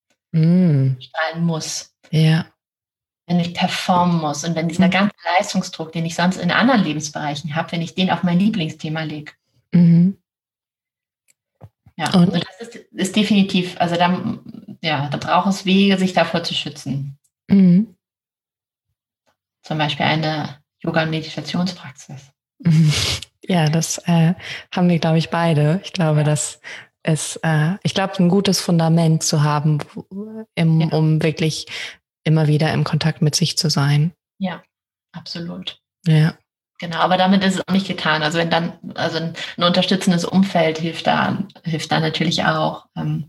muss? Ja. Wenn ich performen muss und wenn dieser ganze Leistungsdruck, den ich sonst in anderen Lebensbereichen habe, wenn ich den auf mein Lieblingsthema lege. Ja, und das ist definitiv, also da braucht es Wege, sich davor zu schützen. Zum Beispiel eine Yoga- und Meditationspraxis. Ja, das haben wir, glaube ich, beide. Ich glaube, das ist, ein gutes Fundament zu haben, um wirklich immer wieder im Kontakt mit sich zu sein. Ja, absolut. Ja. Genau, aber damit ist es auch nicht getan. Also also ein unterstützendes Umfeld hilft da natürlich auch.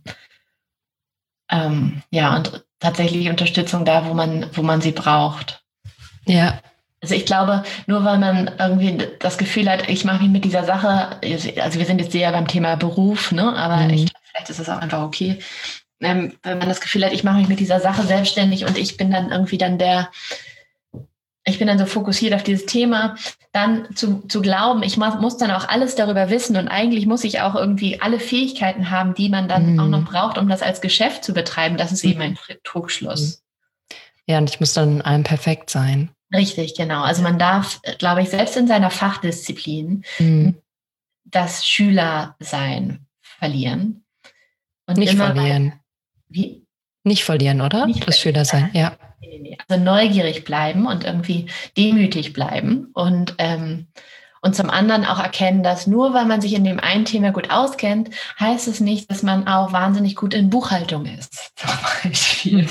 Und tatsächlich Unterstützung da, wo man sie braucht. Ja. Also ich glaube, nur weil man irgendwie das Gefühl hat, ich mache mich mit dieser Sache, also wir sind jetzt sehr beim Thema Beruf, ne? Aber vielleicht ist es auch einfach okay, wenn man das Gefühl hat, ich mache mich mit dieser Sache selbstständig und ich bin dann irgendwie ich bin dann so fokussiert auf dieses Thema, dann zu glauben, ich muss dann auch alles darüber wissen und eigentlich muss ich auch irgendwie alle Fähigkeiten haben, die man dann auch noch braucht, um das als Geschäft zu betreiben. Das ist eben ein Trugschluss. Ja, und ich muss dann in allem perfekt sein. Richtig, genau. Also man darf, glaube ich, selbst in seiner Fachdisziplin das Schülersein verlieren. Und nicht verlieren. Wie? Nicht verlieren, oder? Nicht das Schülersein, ja. Also neugierig bleiben und irgendwie demütig bleiben und zum anderen auch erkennen, dass nur weil man sich in dem einen Thema gut auskennt, heißt es nicht, dass man auch wahnsinnig gut in Buchhaltung ist, zum Beispiel.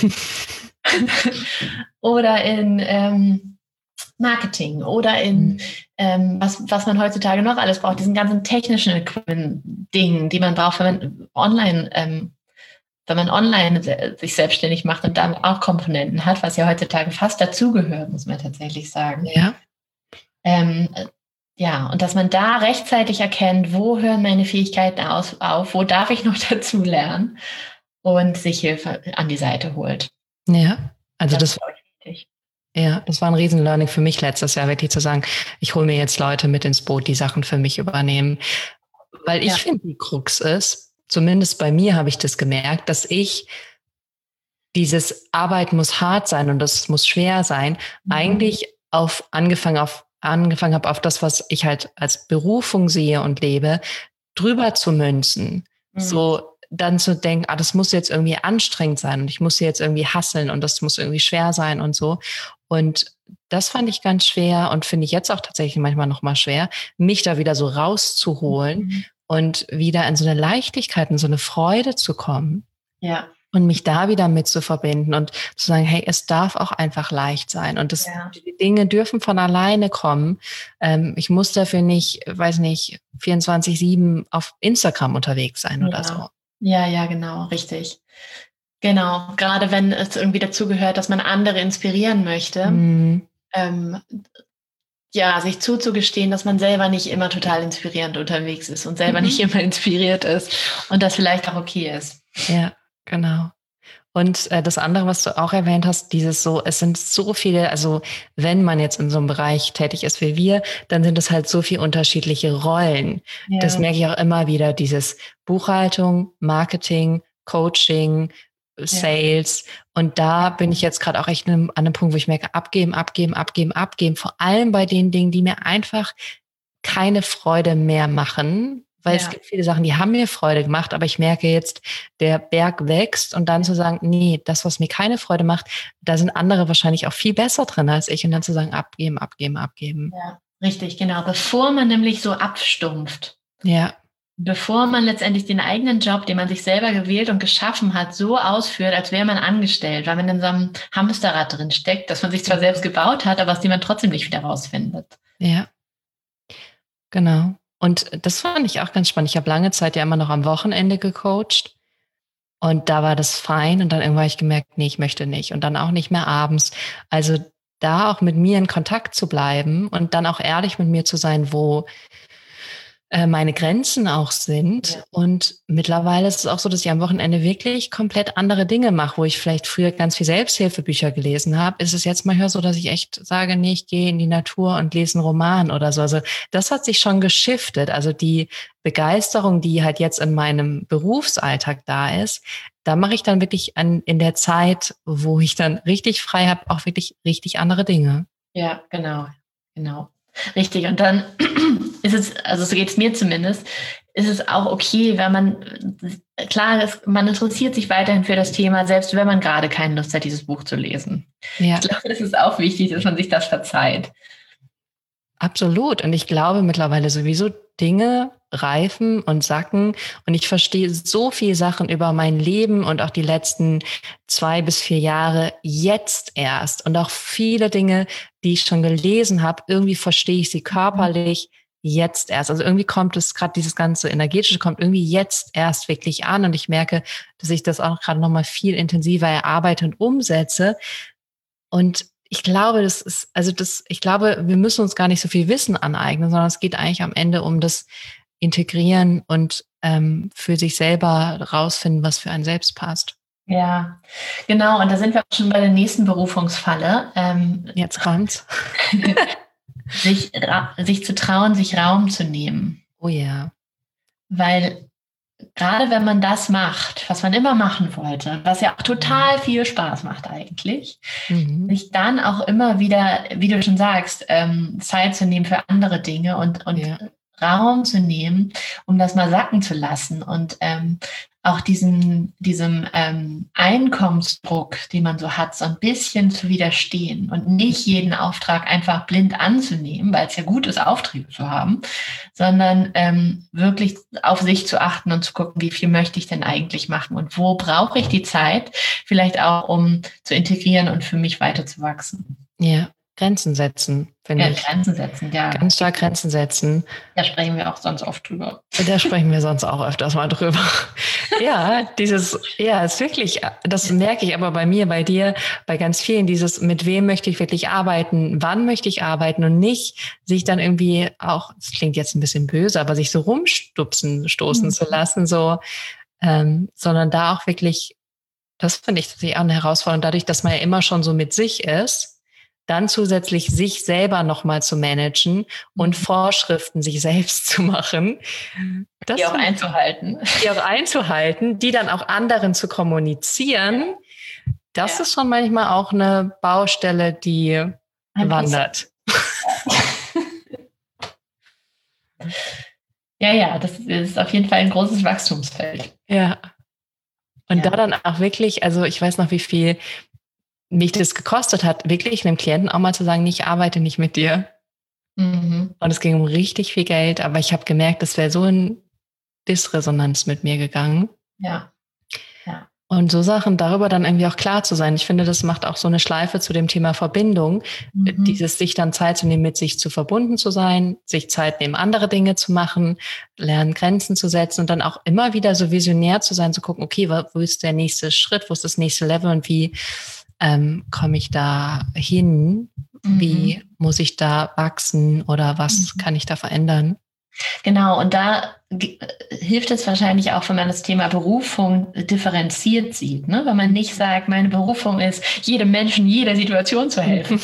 Oder in Marketing oder in was man heutzutage noch alles braucht, diesen ganzen technischen Equipment-Dingen, die man braucht, wenn man online sich selbstständig macht und dann auch Komponenten hat, was ja heutzutage fast dazugehört, muss man tatsächlich sagen. Ja. Und dass man da rechtzeitig erkennt, wo hören meine Fähigkeiten auf, wo darf ich noch dazu lernen und sich Hilfe an die Seite holt. Ja, also das war wichtig. Ja, das war ein Riesen-Learning für mich letztes Jahr, wirklich zu sagen, ich hole mir jetzt Leute mit ins Boot, die Sachen für mich übernehmen. Weil ich finde, die Krux ist, zumindest bei mir habe ich das gemerkt, dass ich dieses Arbeit muss hart sein und das muss schwer sein, eigentlich angefangen habe, auf das, was ich halt als Berufung sehe und lebe, drüber zu münzen. So dann zu denken, das muss jetzt irgendwie anstrengend sein und ich muss jetzt irgendwie hasseln und das muss irgendwie schwer sein und so. Und das fand ich ganz schwer und finde ich jetzt auch tatsächlich manchmal noch mal schwer, mich da wieder so rauszuholen und wieder in so eine Leichtigkeit, in so eine Freude zu kommen. Ja. Und mich da wieder mit zu verbinden und zu sagen, hey, es darf auch einfach leicht sein. Und die Dinge dürfen von alleine kommen. Ich muss dafür nicht, 24/7 auf Instagram unterwegs sein oder so. Ja, genau, richtig. Genau, gerade wenn es irgendwie dazu gehört, dass man andere inspirieren möchte, sich zuzugestehen, dass man selber nicht immer total inspirierend unterwegs ist und selber nicht immer inspiriert ist und das vielleicht auch okay ist. Ja, genau. Und das andere, was du auch erwähnt hast, es sind so viele, also wenn man jetzt in so einem Bereich tätig ist wie wir, dann sind es halt so viele unterschiedliche Rollen. Ja. Das merke ich auch immer wieder, dieses Buchhaltung, Marketing, Coaching, Sales. Und da bin ich jetzt gerade auch echt an einem Punkt, wo ich merke, abgeben. Vor allem bei den Dingen, die mir einfach keine Freude mehr machen. Weil es gibt viele Sachen, die haben mir Freude gemacht, aber ich merke jetzt, der Berg wächst und dann zu sagen, nee, das, was mir keine Freude macht, da sind andere wahrscheinlich auch viel besser drin als ich und dann zu sagen, abgeben. Ja, richtig, genau. Bevor man nämlich so abstumpft. Ja. Bevor man letztendlich den eigenen Job, den man sich selber gewählt und geschaffen hat, so ausführt, als wäre man angestellt, weil man in so einem Hamsterrad drin steckt, das man sich zwar selbst gebaut hat, aber aus dem man trotzdem nicht wieder rausfindet. Ja, genau. Und das fand ich auch ganz spannend. Ich habe lange Zeit ja immer noch am Wochenende gecoacht und da war das fein und dann irgendwann habe ich gemerkt, nee, ich möchte nicht und dann auch nicht mehr abends. Also da auch mit mir in Kontakt zu bleiben und dann auch ehrlich mit mir zu sein, wo meine Grenzen auch sind. Ja. Und mittlerweile ist es auch so, dass ich am Wochenende wirklich komplett andere Dinge mache, wo ich vielleicht früher ganz viel Selbsthilfebücher gelesen habe. Ist es jetzt manchmal so, dass ich echt sage, nee, ich gehe in die Natur und lese einen Roman oder so. Also das hat sich schon geschiftet. Also die Begeisterung, die halt jetzt in meinem Berufsalltag da ist, da mache ich dann wirklich in der Zeit, wo ich dann richtig frei habe, auch wirklich richtig andere Dinge. Ja, genau. Richtig. Und dann ist es, also so geht es mir zumindest, ist es auch okay, wenn man interessiert sich weiterhin für das Thema, selbst wenn man gerade keine Lust hat, dieses Buch zu lesen. Ja. Ich glaube, es ist auch wichtig, dass man sich das verzeiht. Absolut. Und ich glaube mittlerweile sowieso, Dinge reifen und sacken. Und ich verstehe so viel Sachen über mein Leben und auch die letzten 2 bis 4 Jahre jetzt erst. Und auch viele Dinge, die ich schon gelesen habe, irgendwie verstehe ich sie körperlich jetzt erst. Also irgendwie kommt es gerade, dieses ganze Energetische kommt irgendwie jetzt erst wirklich an. Und ich merke, dass ich das auch gerade nochmal viel intensiver erarbeite und umsetze. Und ich glaube, wir müssen uns gar nicht so viel Wissen aneignen, sondern es geht eigentlich am Ende um das Integrieren und für sich selber rausfinden, was für einen selbst passt. Ja, genau. Und da sind wir auch schon bei der nächsten Berufungsfalle. Jetzt kommt's. sich zu trauen, sich Raum zu nehmen. Oh ja. Weil gerade wenn man das macht, was man immer machen wollte, was ja auch total viel Spaß macht eigentlich, sich dann auch immer wieder, wie du schon sagst, Zeit zu nehmen für andere Dinge und Raum zu nehmen, um das mal sacken zu lassen und auch diesem Einkommensdruck, den man so hat, so ein bisschen zu widerstehen und nicht jeden Auftrag einfach blind anzunehmen, weil es ja gut ist, Aufträge zu haben, sondern wirklich auf sich zu achten und zu gucken, wie viel möchte ich denn eigentlich machen und wo brauche ich die Zeit, vielleicht auch, um zu integrieren und für mich weiterzuwachsen. Ja. Grenzen setzen, finde ich. Grenzen setzen, ja. Ganz stark Grenzen setzen. Da sprechen wir auch sonst oft drüber. Da sprechen wir sonst auch öfters mal drüber. Ist wirklich, das merke ich aber bei mir, bei dir, bei ganz vielen, mit wem möchte ich wirklich arbeiten, wann möchte ich arbeiten und nicht sich dann irgendwie auch, das klingt jetzt ein bisschen böse, aber sich so stoßen zu lassen, sondern da auch wirklich, das finde ich tatsächlich auch eine Herausforderung, dadurch, dass man ja immer schon so mit sich ist, dann zusätzlich sich selber nochmal zu managen und Vorschriften sich selbst zu machen. Die auch einzuhalten, die dann auch anderen zu kommunizieren. Das ist schon manchmal auch eine Baustelle, die wandert. Ja, das ist auf jeden Fall ein großes Wachstumsfeld. Ja. Und da dann auch wirklich, also ich weiß noch, wie viel mich das gekostet hat, wirklich einem Klienten auch mal zu sagen, ich arbeite nicht mit dir. Und es ging um richtig viel Geld, aber ich habe gemerkt, das wäre so in Disresonanz mit mir gegangen. Ja. Und so Sachen, darüber dann irgendwie auch klar zu sein. Ich finde, das macht auch so eine Schleife zu dem Thema Verbindung. Dieses sich dann Zeit zu nehmen, mit sich zu verbunden zu sein, sich Zeit nehmen, andere Dinge zu machen, lernen, Grenzen zu setzen und dann auch immer wieder so visionär zu sein, zu gucken, okay, wo ist der nächste Schritt, wo ist das nächste Level und wie komme ich da hin? Wie muss ich da wachsen oder was kann ich da verändern? Genau, und da hilft es wahrscheinlich auch, wenn man das Thema Berufung differenziert sieht, ne? Wenn man nicht sagt, meine Berufung ist, jedem Menschen, jeder Situation zu helfen.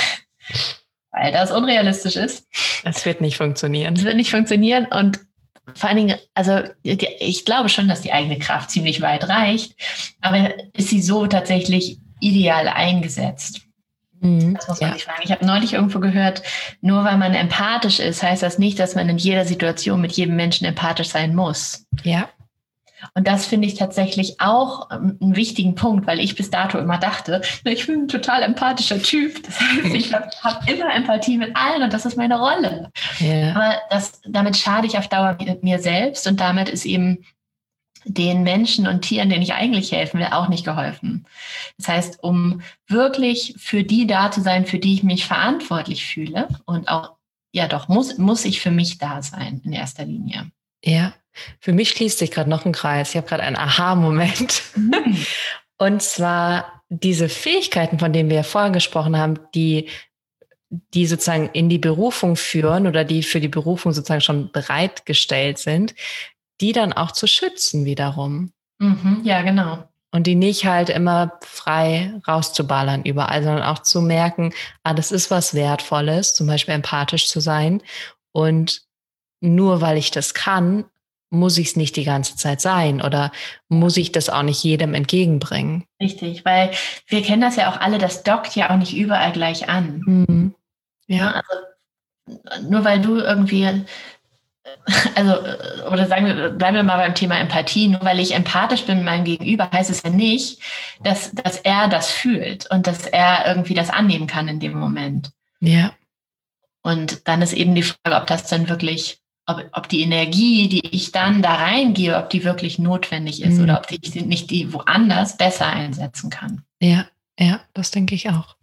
Weil das unrealistisch ist. Es wird nicht funktionieren. Und vor allen Dingen, also ich glaube schon, dass die eigene Kraft ziemlich weit reicht, aber ist sie so tatsächlich ideal eingesetzt? Das muss man sich fragen. Ich habe neulich irgendwo gehört, nur weil man empathisch ist, heißt das nicht, dass man in jeder Situation mit jedem Menschen empathisch sein muss. Ja. Und das finde ich tatsächlich auch einen wichtigen Punkt, weil ich bis dato immer dachte, ich bin ein total empathischer Typ. Das heißt, ich habe immer Empathie mit allen und das ist meine Rolle. Ja. Aber damit schade ich auf Dauer mir selbst und damit ist eben den Menschen und Tieren, denen ich eigentlich helfen will, auch nicht geholfen. Das heißt, um wirklich für die da zu sein, für die ich mich verantwortlich fühle und auch, ja doch, muss ich für mich da sein in erster Linie. Ja, für mich schließt sich gerade noch ein Kreis. Ich habe gerade einen Aha-Moment. Und zwar diese Fähigkeiten, von denen wir ja vorher gesprochen haben, die sozusagen in die Berufung führen oder die für die Berufung sozusagen schon bereitgestellt sind, die dann auch zu schützen wiederum. Ja, genau. Und die nicht halt immer frei rauszuballern überall, sondern auch zu merken, das ist was Wertvolles, zum Beispiel empathisch zu sein. Und nur weil ich das kann, muss ich es nicht die ganze Zeit sein oder muss ich das auch nicht jedem entgegenbringen. Richtig, weil wir kennen das ja auch alle, das dockt ja auch nicht überall gleich an. Mhm. Ja. Also, nur weil du irgendwie, also, oder bleiben wir mal beim Thema Empathie, nur weil ich empathisch bin mit meinem Gegenüber, heißt es ja nicht, dass er das fühlt und dass er irgendwie das annehmen kann in dem Moment. Ja. Und dann ist eben die Frage, ob das dann wirklich, ob die Energie, die ich dann da reingehe, ob die wirklich notwendig ist oder ob ich nicht die woanders besser einsetzen kann. Ja, das denke ich auch.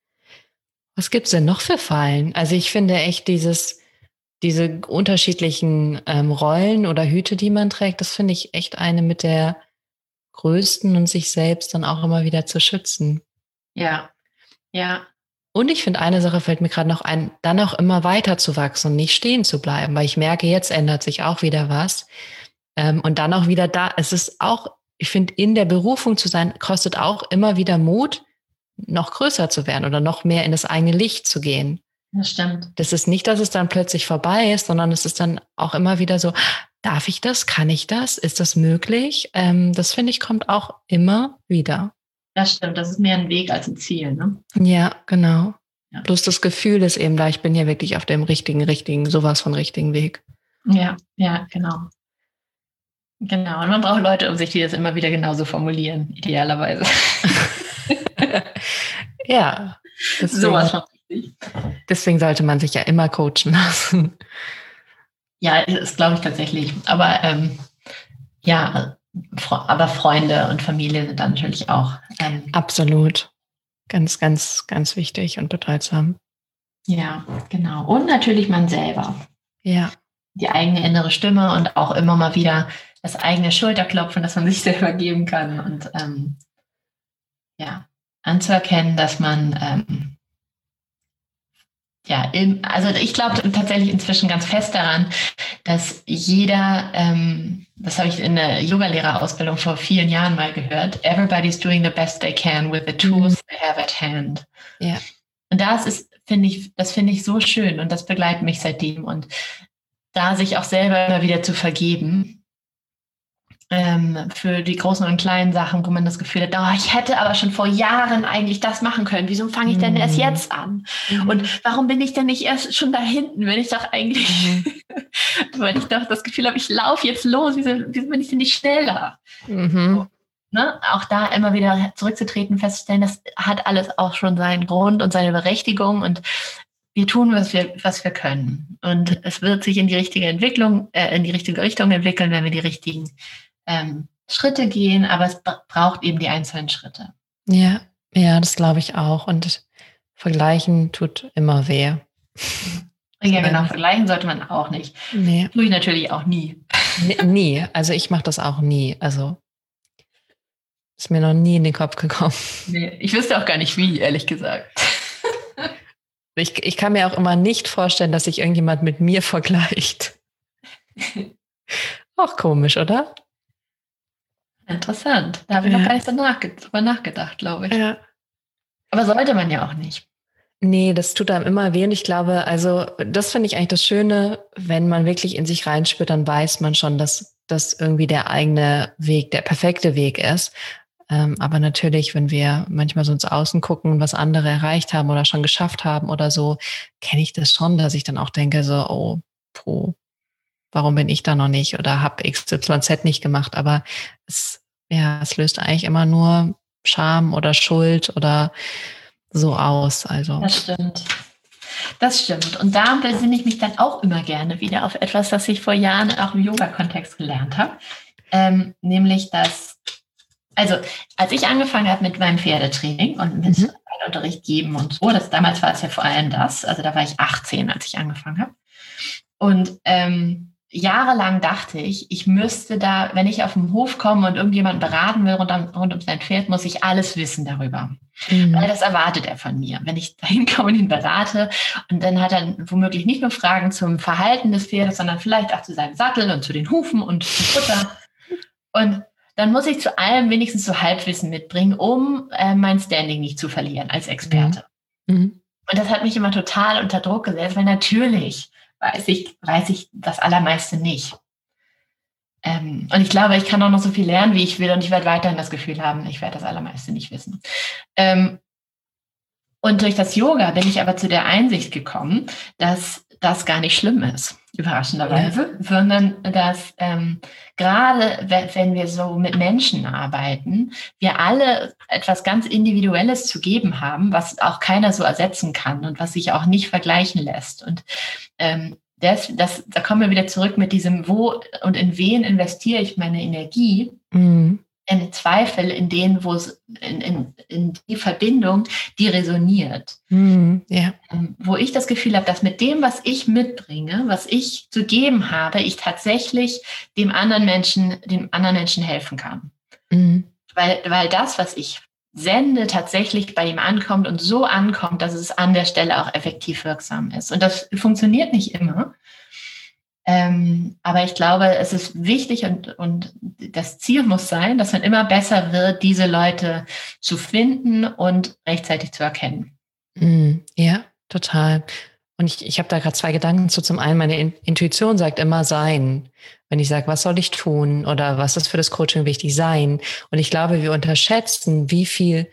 Was gibt's denn noch für Fallen? Also ich finde echt diese unterschiedlichen Rollen oder Hüte, die man trägt, das finde ich echt eine mit der größten und sich selbst dann auch immer wieder zu schützen. Ja, ja. Und ich finde, eine Sache fällt mir gerade noch ein, dann auch immer weiter zu wachsen und nicht stehen zu bleiben, weil ich merke, jetzt ändert sich auch wieder was. Und dann auch wieder da, es ist auch, ich finde, in der Berufung zu sein, kostet auch immer wieder Mut, noch größer zu werden oder noch mehr in das eigene Licht zu gehen. Das stimmt. Das ist nicht, dass es dann plötzlich vorbei ist, sondern es ist dann auch immer wieder so, darf ich das? Kann ich das? Ist das möglich? Das finde ich, kommt auch immer wieder. Das stimmt, das ist mehr ein Weg als ein Ziel, ne? Ja, genau. Ja. Bloß das Gefühl ist eben da, ich bin ja wirklich auf dem sowas von richtigen Weg. Ja, genau. Genau, und man braucht Leute um sich, die das immer wieder genauso formulieren, idealerweise. Ja. Sowas von richtig. Deswegen sollte man sich ja immer coachen lassen. Ja, das glaube ich tatsächlich. Aber aber Freunde und Familie sind dann natürlich auch. Absolut. Ganz, ganz, ganz wichtig und bedeutsam. Ja, genau. Und natürlich man selber. Ja. Die eigene innere Stimme und auch immer mal wieder das eigene Schulterklopfen, das man sich selber geben kann. Und anzuerkennen, dass man also ich glaube tatsächlich inzwischen ganz fest daran, dass jeder, das habe ich in der Yogalehrerausbildung vor vielen Jahren mal gehört, everybody's doing the best they can with the tools they have at hand. Ja. Und das finde ich so schön und das begleitet mich seitdem. Und da sich auch selber immer wieder zu vergeben, für die großen und kleinen Sachen, wo man das Gefühl hat, ich hätte aber schon vor Jahren eigentlich das machen können. Wieso fange ich denn erst jetzt an? Und warum bin ich denn nicht erst schon da hinten, wenn ich doch eigentlich, wenn ich doch das Gefühl habe, ich laufe jetzt los, wieso bin ich denn nicht schneller? So, ne? Auch da immer wieder zurückzutreten, festzustellen, das hat alles auch schon seinen Grund und seine Berechtigung und wir tun, was wir können. Und es wird sich in die richtige Richtung entwickeln, wenn wir die richtigen Schritte gehen, aber es braucht eben die einzelnen Schritte. Ja, das glaube ich auch. Und vergleichen tut immer weh. Ja, genau, vergleichen sollte man auch nicht. Nee. Tue ich natürlich auch nie. Nie. Also ich mache das auch nie. Also ist mir noch nie in den Kopf gekommen. Nee, ich wüsste auch gar nicht wie, ehrlich gesagt. Ich kann mir auch immer nicht vorstellen, dass sich irgendjemand mit mir vergleicht. Auch komisch, oder? Interessant. Da habe ich noch gar nicht so drüber nachgedacht, glaube ich. Ja. Aber sollte man ja auch nicht. Nee, das tut einem immer weh und ich glaube, also das finde ich eigentlich das Schöne, wenn man wirklich in sich reinspürt, dann weiß man schon, dass das irgendwie der eigene Weg, der perfekte Weg ist. Aber natürlich, wenn wir manchmal so ins Außen gucken, was andere erreicht haben oder schon geschafft haben oder so, kenne ich das schon, dass ich dann auch denke so, oh, puh, warum bin ich da noch nicht oder habe XYZ nicht gemacht? Aber es löst eigentlich immer nur Scham oder Schuld oder so aus. Also. Das stimmt. Das stimmt. Und da besinne ich mich dann auch immer gerne wieder auf etwas, das ich vor Jahren auch im Yoga-Kontext gelernt habe. Nämlich, also als ich angefangen habe mit meinem Pferdetraining und mit Unterricht geben und so, damals war es ja vor allem das, also da war ich 18, als ich angefangen habe. Und jahrelang dachte ich müsste da, wenn ich auf den Hof komme und irgendjemand beraten will rund um sein Pferd, muss ich alles wissen darüber. Weil das erwartet er von mir. Wenn ich da hinkomme und ihn berate und dann hat er womöglich nicht nur Fragen zum Verhalten des Pferdes, sondern vielleicht auch zu seinem Sattel und zu den Hufen und zum Futter. Und dann muss ich zu allem wenigstens so Halbwissen mitbringen, um mein Standing nicht zu verlieren als Experte. Und das hat mich immer total unter Druck gesetzt, weil natürlich weiß ich das Allermeiste nicht. Und ich glaube, ich kann auch noch so viel lernen, wie ich will, und ich werde weiterhin das Gefühl haben, ich werde das Allermeiste nicht wissen. Und durch das Yoga bin ich aber zu der Einsicht gekommen, dass das gar nicht schlimm ist, überraschenderweise, sondern dass gerade wenn wir so mit Menschen arbeiten, wir alle etwas ganz Individuelles zu geben haben, was auch keiner so ersetzen kann und was sich auch nicht vergleichen lässt. Und da kommen wir wieder zurück mit diesem, wo und in wen investiere ich meine Energie? Im Zweifel in denen, wo es in die Verbindung, die resoniert. Wo ich das Gefühl habe, dass mit dem, was ich mitbringe, was ich zu geben habe, ich tatsächlich dem anderen Menschen helfen kann. Weil das, was ich sende, tatsächlich bei ihm ankommt und so ankommt, dass es an der Stelle auch effektiv wirksam ist. Und das funktioniert nicht immer. Aber ich glaube, es ist wichtig und das Ziel muss sein, dass man immer besser wird, diese Leute zu finden und rechtzeitig zu erkennen. Ja, total. Und ich habe da gerade zwei Gedanken zu. Zum einen, meine Intuition sagt immer sein. Wenn ich sage, was soll ich tun oder was ist für das Coaching wichtig, sein. Und ich glaube, wir unterschätzen, wie viel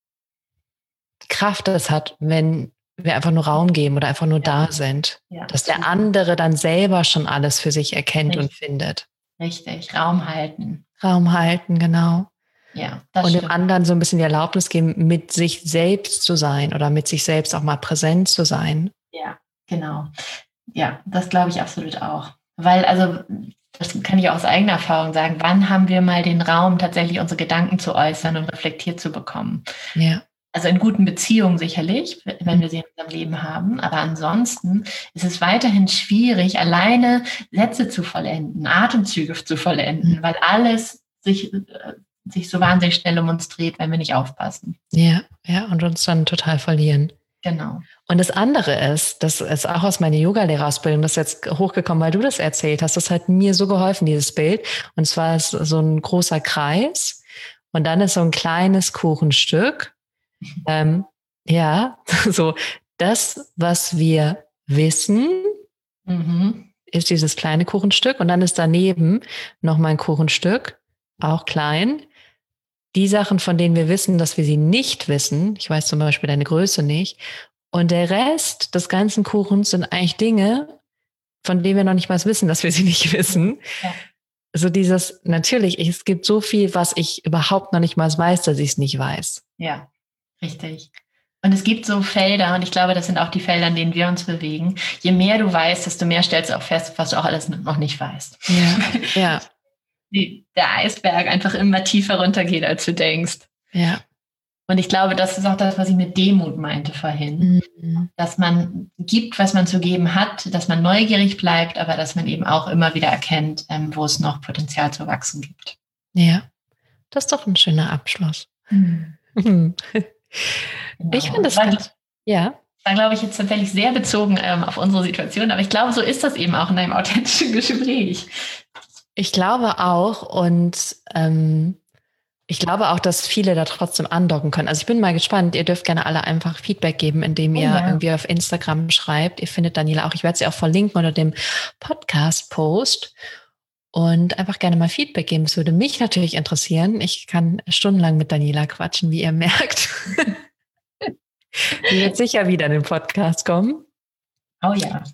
Kraft das hat, wenn wir einfach nur Raum geben oder einfach nur da sind. Dass der andere dann selber schon alles für sich erkennt und findet. Richtig, Raum halten. Raum halten, genau. Ja, das stimmt. Dem anderen so ein bisschen die Erlaubnis geben, mit sich selbst zu sein oder mit sich selbst auch mal präsent zu sein. Ja, genau. Ja, das glaube ich absolut auch. Weil, also, das kann ich auch aus eigener Erfahrung sagen, wann haben wir mal den Raum, tatsächlich unsere Gedanken zu äußern und reflektiert zu bekommen? Ja. Also in guten Beziehungen sicherlich, wenn wir sie in unserem Leben haben. Aber ansonsten ist es weiterhin schwierig, alleine Sätze zu vollenden, Atemzüge zu vollenden, weil alles sich so wahnsinnig schnell um uns dreht, wenn wir nicht aufpassen. Ja, und uns dann total verlieren. Genau. Und das andere ist, das ist auch aus meiner Yoga-Lehrerausbildung, das ist jetzt hochgekommen, weil du das erzählt hast. Das hat mir so geholfen, dieses Bild. Und zwar ist so ein großer Kreis und dann ist so ein kleines Kuchenstück. So das, was wir wissen, ist dieses kleine Kuchenstück und dann ist daneben noch mal ein Kuchenstück, auch klein. Die Sachen, von denen wir wissen, dass wir sie nicht wissen, ich weiß zum Beispiel deine Größe nicht, und der Rest des ganzen Kuchens sind eigentlich Dinge, von denen wir noch nicht mal wissen, dass wir sie nicht wissen. Ja. So natürlich, es gibt so viel, was ich überhaupt noch nicht mal weiß, dass ich es nicht weiß. Ja. Richtig. Und es gibt so Felder, und ich glaube, das sind auch die Felder, in denen wir uns bewegen. Je mehr du weißt, desto mehr stellst du auch fest, was du auch alles noch nicht weißt. Ja. Der Eisberg einfach immer tiefer runtergeht, als du denkst. Ja. Und ich glaube, das ist auch das, was ich mit Demut meinte vorhin. Dass man gibt, was man zu geben hat, dass man neugierig bleibt, aber dass man eben auch immer wieder erkennt, wo es noch Potenzial zu wachsen gibt. Ja, das ist doch ein schöner Abschluss. Genau. Ich finde das war, glaube ich, jetzt tatsächlich sehr bezogen auf unsere Situation, aber ich glaube, so ist das eben auch in einem authentischen Gespräch. Ich glaube auch und Ich glaube auch, dass viele da trotzdem andocken können. Also ich bin mal gespannt. Ihr dürft gerne alle einfach Feedback geben, indem ihr irgendwie auf Instagram schreibt. Ihr findet Daniela auch. Ich werde sie auch verlinken unter dem Podcast-Post und einfach gerne mal Feedback geben. Das würde mich natürlich interessieren. Ich kann stundenlang mit Daniela quatschen, wie ihr merkt. Die wird sicher wieder in den Podcast kommen. Oh ja.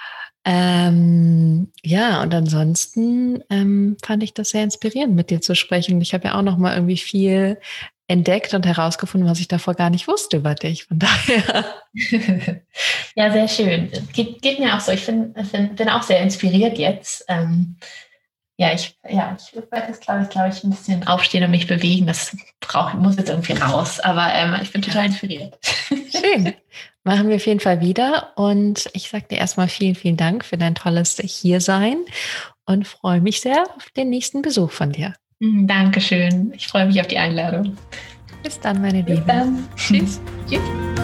Ja, und ansonsten fand ich das sehr inspirierend, mit dir zu sprechen. Ich habe ja auch noch mal irgendwie viel entdeckt und herausgefunden, was ich davor gar nicht wusste über dich. Von daher. Ja, sehr schön. Geht mir auch so. Ich bin auch sehr inspiriert jetzt. Ich werde jetzt, glaube ich, ein bisschen aufstehen und mich bewegen. Das muss jetzt irgendwie raus. Aber ich bin total inspiriert. Schön. Machen wir auf jeden Fall wieder. Und ich sage dir erstmal vielen, vielen Dank für dein tolles Hiersein und freue mich sehr auf den nächsten Besuch von dir. Dankeschön. Ich freue mich auf die Einladung. Bis dann, meine Liebe. Bis dann. Tschüss. Tschüss.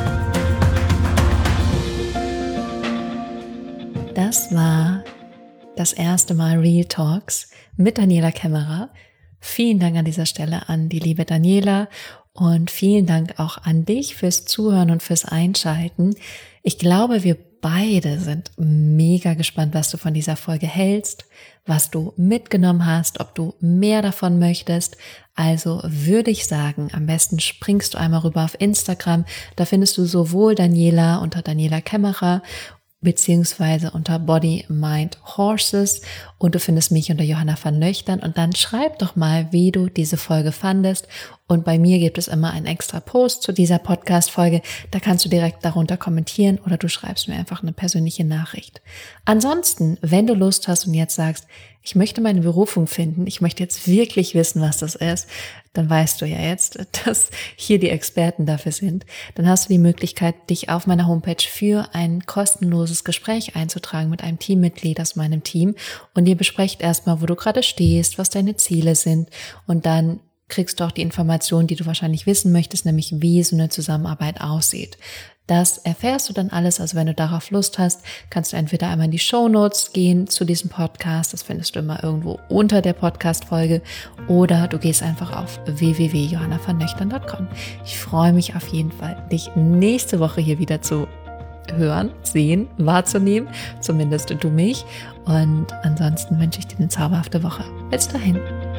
Das war das erste Mal Real Talks mit Daniela Kämmerer. Vielen Dank an dieser Stelle an die liebe Daniela und vielen Dank auch an dich fürs Zuhören und fürs Einschalten. Ich glaube, wir beide sind mega gespannt, was du von dieser Folge hältst, was du mitgenommen hast, ob du mehr davon möchtest. Also würde ich sagen, am besten springst du einmal rüber auf Instagram. Da findest du sowohl Daniela unter Daniela Kämmerer beziehungsweise unter Body, Mind, Horses und du findest mich unter Johanna van Löchtern und dann schreib doch mal, wie du diese Folge fandest und bei mir gibt es immer einen extra Post zu dieser Podcast-Folge, da kannst du direkt darunter kommentieren oder du schreibst mir einfach eine persönliche Nachricht. Ansonsten, wenn du Lust hast und jetzt sagst, ich möchte meine Berufung finden, ich möchte jetzt wirklich wissen, was das ist, dann weißt du ja jetzt, dass hier die Experten dafür sind. Dann hast du die Möglichkeit, dich auf meiner Homepage für ein kostenloses Gespräch einzutragen mit einem Teammitglied aus meinem Team und ihr besprecht erstmal, wo du gerade stehst, was deine Ziele sind und dann kriegst du auch die Informationen, die du wahrscheinlich wissen möchtest, nämlich wie so eine Zusammenarbeit aussieht. Das erfährst du dann alles, also wenn du darauf Lust hast, kannst du entweder einmal in die Shownotes gehen zu diesem Podcast, das findest du immer irgendwo unter der Podcast-Folge, oder du gehst einfach auf www.johannavanlöchtern.com. Ich freue mich auf jeden Fall, dich nächste Woche hier wieder zu hören, sehen, wahrzunehmen, zumindest du mich. Und ansonsten wünsche ich dir eine zauberhafte Woche. Bis dahin.